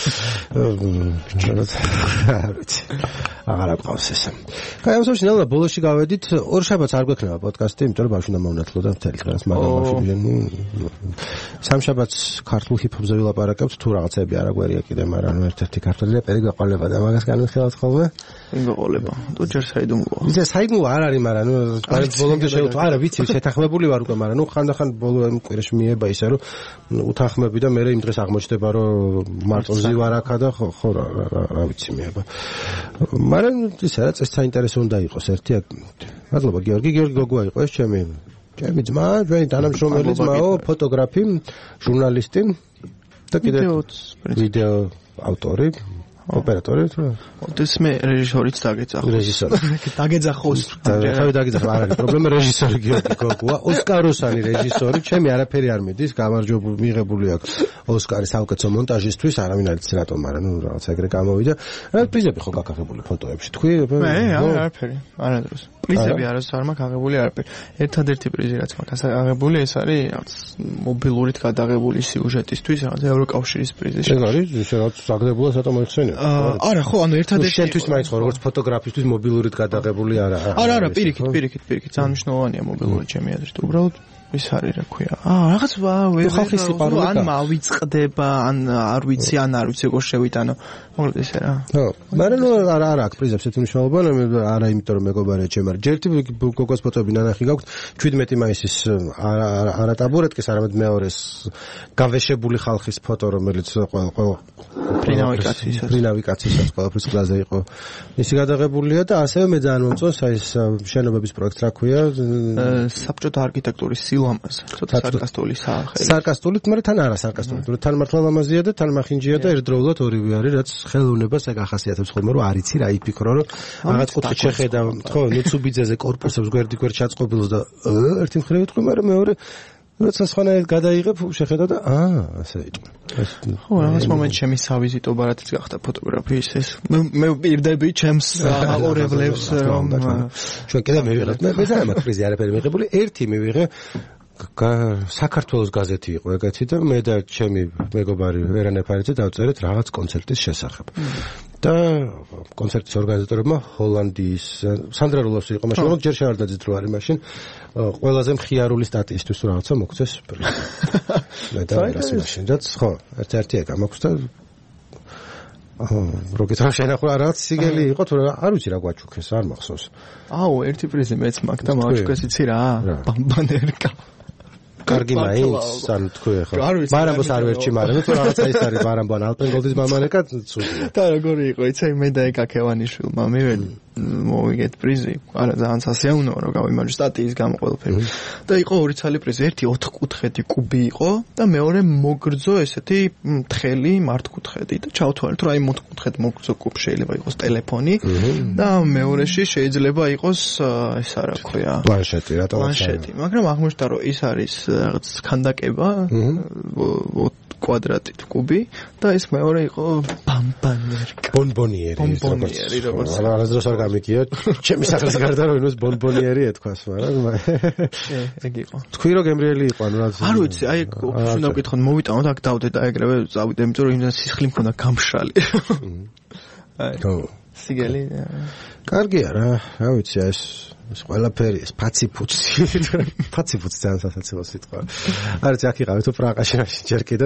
[SPEAKER 1] არ ვიცი აღარ აკავს ეს. კაი, ამ შემთხვევაში ბოლოში გავედით ორ შაბათს არ გვექნება პოდკასტი, იმიტომ რომ ბავშვი უნდა მომნათლო და მთელი დღეს მაგრამ ბავშვი სამ შაბათს ქართულ ჰიპ-ჰოპზე ვილაპარაკებთ თუ რაღაცები არ აგვერია კიდე, მაგრამ ერთ-ერთი ქართული რეპერი გაყოლება და მაგას განვიხილავთ ხოლმე.
[SPEAKER 2] ვინ გაყოლება? თუ ჯერ საიდუმლოა.
[SPEAKER 1] ისე საიდუმლო არ არის, მაგრამ ბოლომდე შევთვა, არა ვიცი, შეთანხმებული ვარ უკვე, მაგრამ ხანდახან ბოლო კვირაში მიება ისე რომ უთანხმები და მე იმ დღეს აღმოჩნდება რომ მარტო ზივარ აქა და ხო რა ვიცი მიება. მაგრამ ისე რა წეს საინტერესო უნდა იყოს ერთი მადლობა გიორგი გოგოა იყო ეს ჩემი ძმა, ჩვენი თანამშრომელი ძმაო, ფოტოგრაფი, ჟურნალისტი და კიდე ვიდეო ავტორი, ოპერატორი თუ
[SPEAKER 2] ეს მე რეჟისორიც დაგეძახო.
[SPEAKER 1] რეჟისორი.
[SPEAKER 2] დაგეძახოს.
[SPEAKER 1] თავი დაგეძახო, არ არის პრობლემა, რეჟისორი გიორგი გოგოა, ოსკაროსანი რეჟისორი, ჩემი არაფერი არ მიდის, გამარჯვებული მიღებული აქვს ოსკარი საუკეთესო მონტაჟისთვის, არავინ არ იცი რატომ, მაგრამ ნუ რაღაც ეგრე გამოვიდა. რა პრიზები ხო გაკახებული ფოტოებში, თქვი?
[SPEAKER 2] მე არაფერი, არადროს. პრიზები არასდროს არ მაქვს აღებული არაფერი. ერთადერთი პრიზი რაც მაქვს აღებული ეს არის რაღაც მობილურით გადაღებული სიუჟეტისთვის, რაღაც ევროკავშირის პრიზი.
[SPEAKER 1] ეს არის რაღაც საგდებულად ცოტა მოიხსენია.
[SPEAKER 2] არა, ხო, ანუ ერთადერთი
[SPEAKER 1] შენთვის მაინც ხო როგორც ფოტოგრაფისტვის მობილურით გადაღებული არა.
[SPEAKER 2] არა, პირიქით, ძალიან მნიშვნელოვანია მობილური ჩემი აზრით. უბრალოდ ის არის რა ქვია. რაღაც
[SPEAKER 1] ხალხის სიყვარული
[SPEAKER 2] ან მავიწყდება, ან არ ვიცი, როგორ შევიტანო. მოკლედ ესე რა.
[SPEAKER 1] ხო, მაგრამ არა აქვს პრიზებს ეს მნიშვნელობა, არა იმიტომ რომ მეგობარია ჩემ არ. ჯერ ერთი გოგოს ფოტოები ნანახი გაქვთ 17 მაისის არა ტაბურეტკის, არამედ მეორეს გავეშებული ხალხის ფოტო, რომელიც ყველა პრინავი კაცისას ყველაფრის კლაზე იყო. ისი გადაღებულია და ასევე მე ძალიან მომწონს ეს შენობების პროექტს რა ქვია?
[SPEAKER 2] საბჭოთა არქიტექტურის დილამაზე ცოტა სარკასტული სახელი
[SPEAKER 1] სარკასტულით მაგრამ თან არა სარკასტულით თან მართლა ლამაზია და თან მახინჯია და ერთდროულად ორივე არის რაც ხელოვნებას ეგ ახასიათებს ხოლმე რომ არ იცი რა იფიქრო რომ რაღაც კუთხით შეხედა ხო ნუცუბიძეზე კორპუსებს გვერდიგვერდ ჩაწყობილს და ერთი მხრივ იტყვი მაგრამ მეორე როცა სხვანაირად გადაიღებ შეხედა და ასე იყო
[SPEAKER 2] ხო რაღაც მომენტში ჩემი სავიზიტო ბარათიც გახდა ფოტოგრაფიის ეს მე პირდები ჩემს აყურებლებს რომ
[SPEAKER 1] ჩვენ კიდე მივიღეთ მე ძალიან მაგ პრიზი არაფერი მიღებული ერთი მივიღე საქართველოს გაზეთი იყო ეგეთი და მე და ჩემი მეგობარი ვერან ეფარიძე დავწერეთ რაღაც კონცერტის შესახებ და კონცერტის ორგანიზატორებმა ჰოლანდიის სანდრა რულოვსი იყო მაშინ რომ ჯერ შევარდნაძით რო არის მაშინ ყველაზე მხიარული სტატიისთვის რაღაცა მოგცეს პრიზი მე და ვერას მაშინ რაც ხო ერთ-ერთი ეგა მოგცდა როკეთ რა შენახვა რაღაც სიგელი იყო თუ არ ვიცი რა გვაჩუქეს არ მახსოვს
[SPEAKER 2] აუ ერთი პრიზი მეც მაგ და მოვაჩუქეს იცი რა ბამბანერკა
[SPEAKER 1] კარგი მაინც ან თქვი ხო მარამბოს არ ვერჩი მაგრამ თუ რაღაცა ის არის მარამბო ან ალპენგოლდის მამანეკა ცუდია
[SPEAKER 2] და როგორი იყო იცი მე და ეკაკევანიშვილმა მივედი მოვიგეთ პრიზი არა ძალიან სასიამოვნოა რომ გავიმარჯვე სტატიის გამო ყველაფერი და იყო ორი ცალი პრიზი ერთი 4 კუთხედი კუბი იყო და მეორე მოგრძო ესეთი თხელი მართკუთხედი და ჩავთვალე თუ აი 4 კუთხედ მოგრძო კუბ შეიძლება იყოს ტელეფონი და მეორეში შეიძლება იყოს ეს რა ქვია
[SPEAKER 1] პლანშეტი რატომ
[SPEAKER 2] პლანშეტი მაგრამ აღმოჩნდა რომ ის არის რაღაც ქანდაკება კვადრატით კუბი და ეს მეორე იყო ბამბანერკა
[SPEAKER 1] ბონბონიერი როგორც არასდროს არ გამიგია ჩემი სახლის გარდა რომ ინოს ბონბონიერი ეთქვას მაგრამ
[SPEAKER 2] ეგ იყო
[SPEAKER 1] თქვი რომ გემრიელი იყო ანუ რაც
[SPEAKER 2] არ ვიცი აი შენ დავკითხოთ მოვიტანოთ აქ დავდე და ეგრევე წავიდე იმიტომ რომ იმდან სისხლი მქონდა გამშრალი აი სიგელი
[SPEAKER 1] კარგია რა ვიცი ეს ყველაფერი ეს ფაციფუცი ძალიან სასაცილო სიტყვა არის აქ იყავით თუ პრაღაში ჯერ კიდე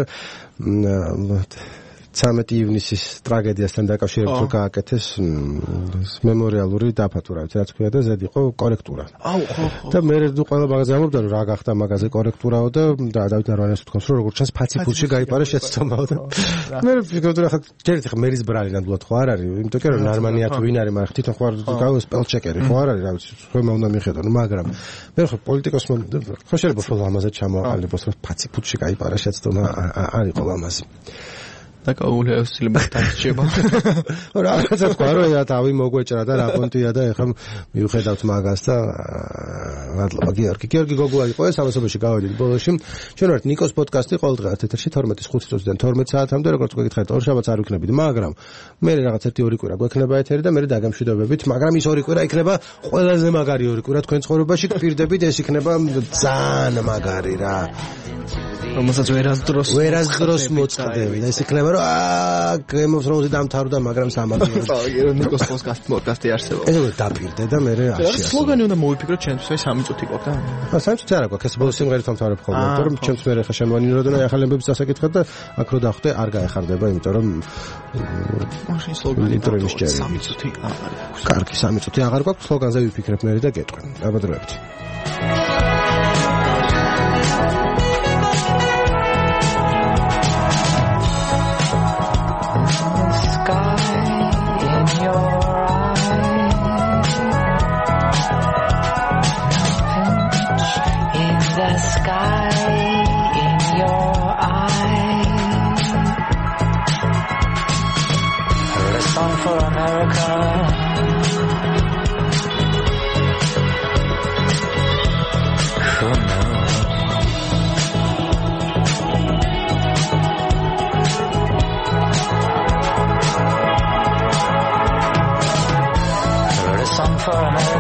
[SPEAKER 1] 13 ივნისის ტრაგედიასთან დაკავშირებით რო გააკეთეს მემორიალური დაფა თუ რა ვიცი რაც ქვია და ზედ იყო კორექტურა
[SPEAKER 2] აუ ხო
[SPEAKER 1] და მე ყველა მაგაზე ამბობდა რომ რა გახდა მაგაზე კორექტურაო და დავით არვანეს ვთქვამს რომ როგორც ჩანს ფაციფუცი გაიპარა შეცდომაო და მე ვფიქრობდი რა ხა ჯერით ხა მერის ბრალი ნამდვილად ხო არ არის იმიტომ რომ ნარმანია თუ ვინ არის მაგრამ თვითონ ხო არ სპელჩეკერი ხო არ არის რა ვიცი ხომ უნდა მიხედო მაგრამ მე ხო პოლიტიკოსმა ხო შეიძლება ხოლმე ამაზე ჩამოაყალიბოს რომ ფაციფუცი გაიპარა შეცდომა არ იყო ამაზე
[SPEAKER 2] და გაუძლებლად დარჩება.
[SPEAKER 1] რაღაცა თქვა რომ რა თავი მოგვეჭრა და რა პონტია და ეხლა მივხედავთ მაგას და მადლობა გიორგი გოგუა იყო ეს ამასობაში გავედით ბოლოში. ჩვენ ვართ ნიკოს პოდკასტი ყოველდღე ეთერში 12:05 წუთიდან 12 საათამდე როგორც გეკითხეთ ორშაბათს არ ვიქნებით მაგრამ მე რაღაც 1-2 კვირა გვექნება ეთერი და მე დაგემშვიდობებით მაგრამ ის 2 კვირა იქნება ყველაზე მაგარი 2 კვირა თქვენ ცხოვრებაში გპირდებით ეს იქნება ძალიან მაგარი რა
[SPEAKER 2] რომელსაც
[SPEAKER 1] ვერასდროს მოწყდები და ეს იქნება რომ Game of Thrones-ი დამთავრდა მაგრამ სამართლია
[SPEAKER 2] ნიკოს პოდკასტი არსებობს
[SPEAKER 1] ეს დაპირდე და მე
[SPEAKER 2] არჩია სლოგანი უნდა მოვიფიქროთ ჩვენთვის 3 წუთი გვაქვს და
[SPEAKER 1] 3 წუთი არ აქვს ეს ბოლოს სიმღერით დამთავრებ ხოლმე იმიტომ რომ ჩემს მე ხა შემოვანირო და ახალებებს დასაკითხად და აქ რო დავხვდე არ გაეხარდება იმიტომ რომ
[SPEAKER 2] მაშინ სლოგანი
[SPEAKER 1] 3 წუთი აღარ აქვს კარგი 3 წუთი აღარ გვაქვს სლოგანზე ვიფიქრებ მე და გეტყვენ დაბადრებთ
[SPEAKER 7] For America, who knows? I wrote a song for America.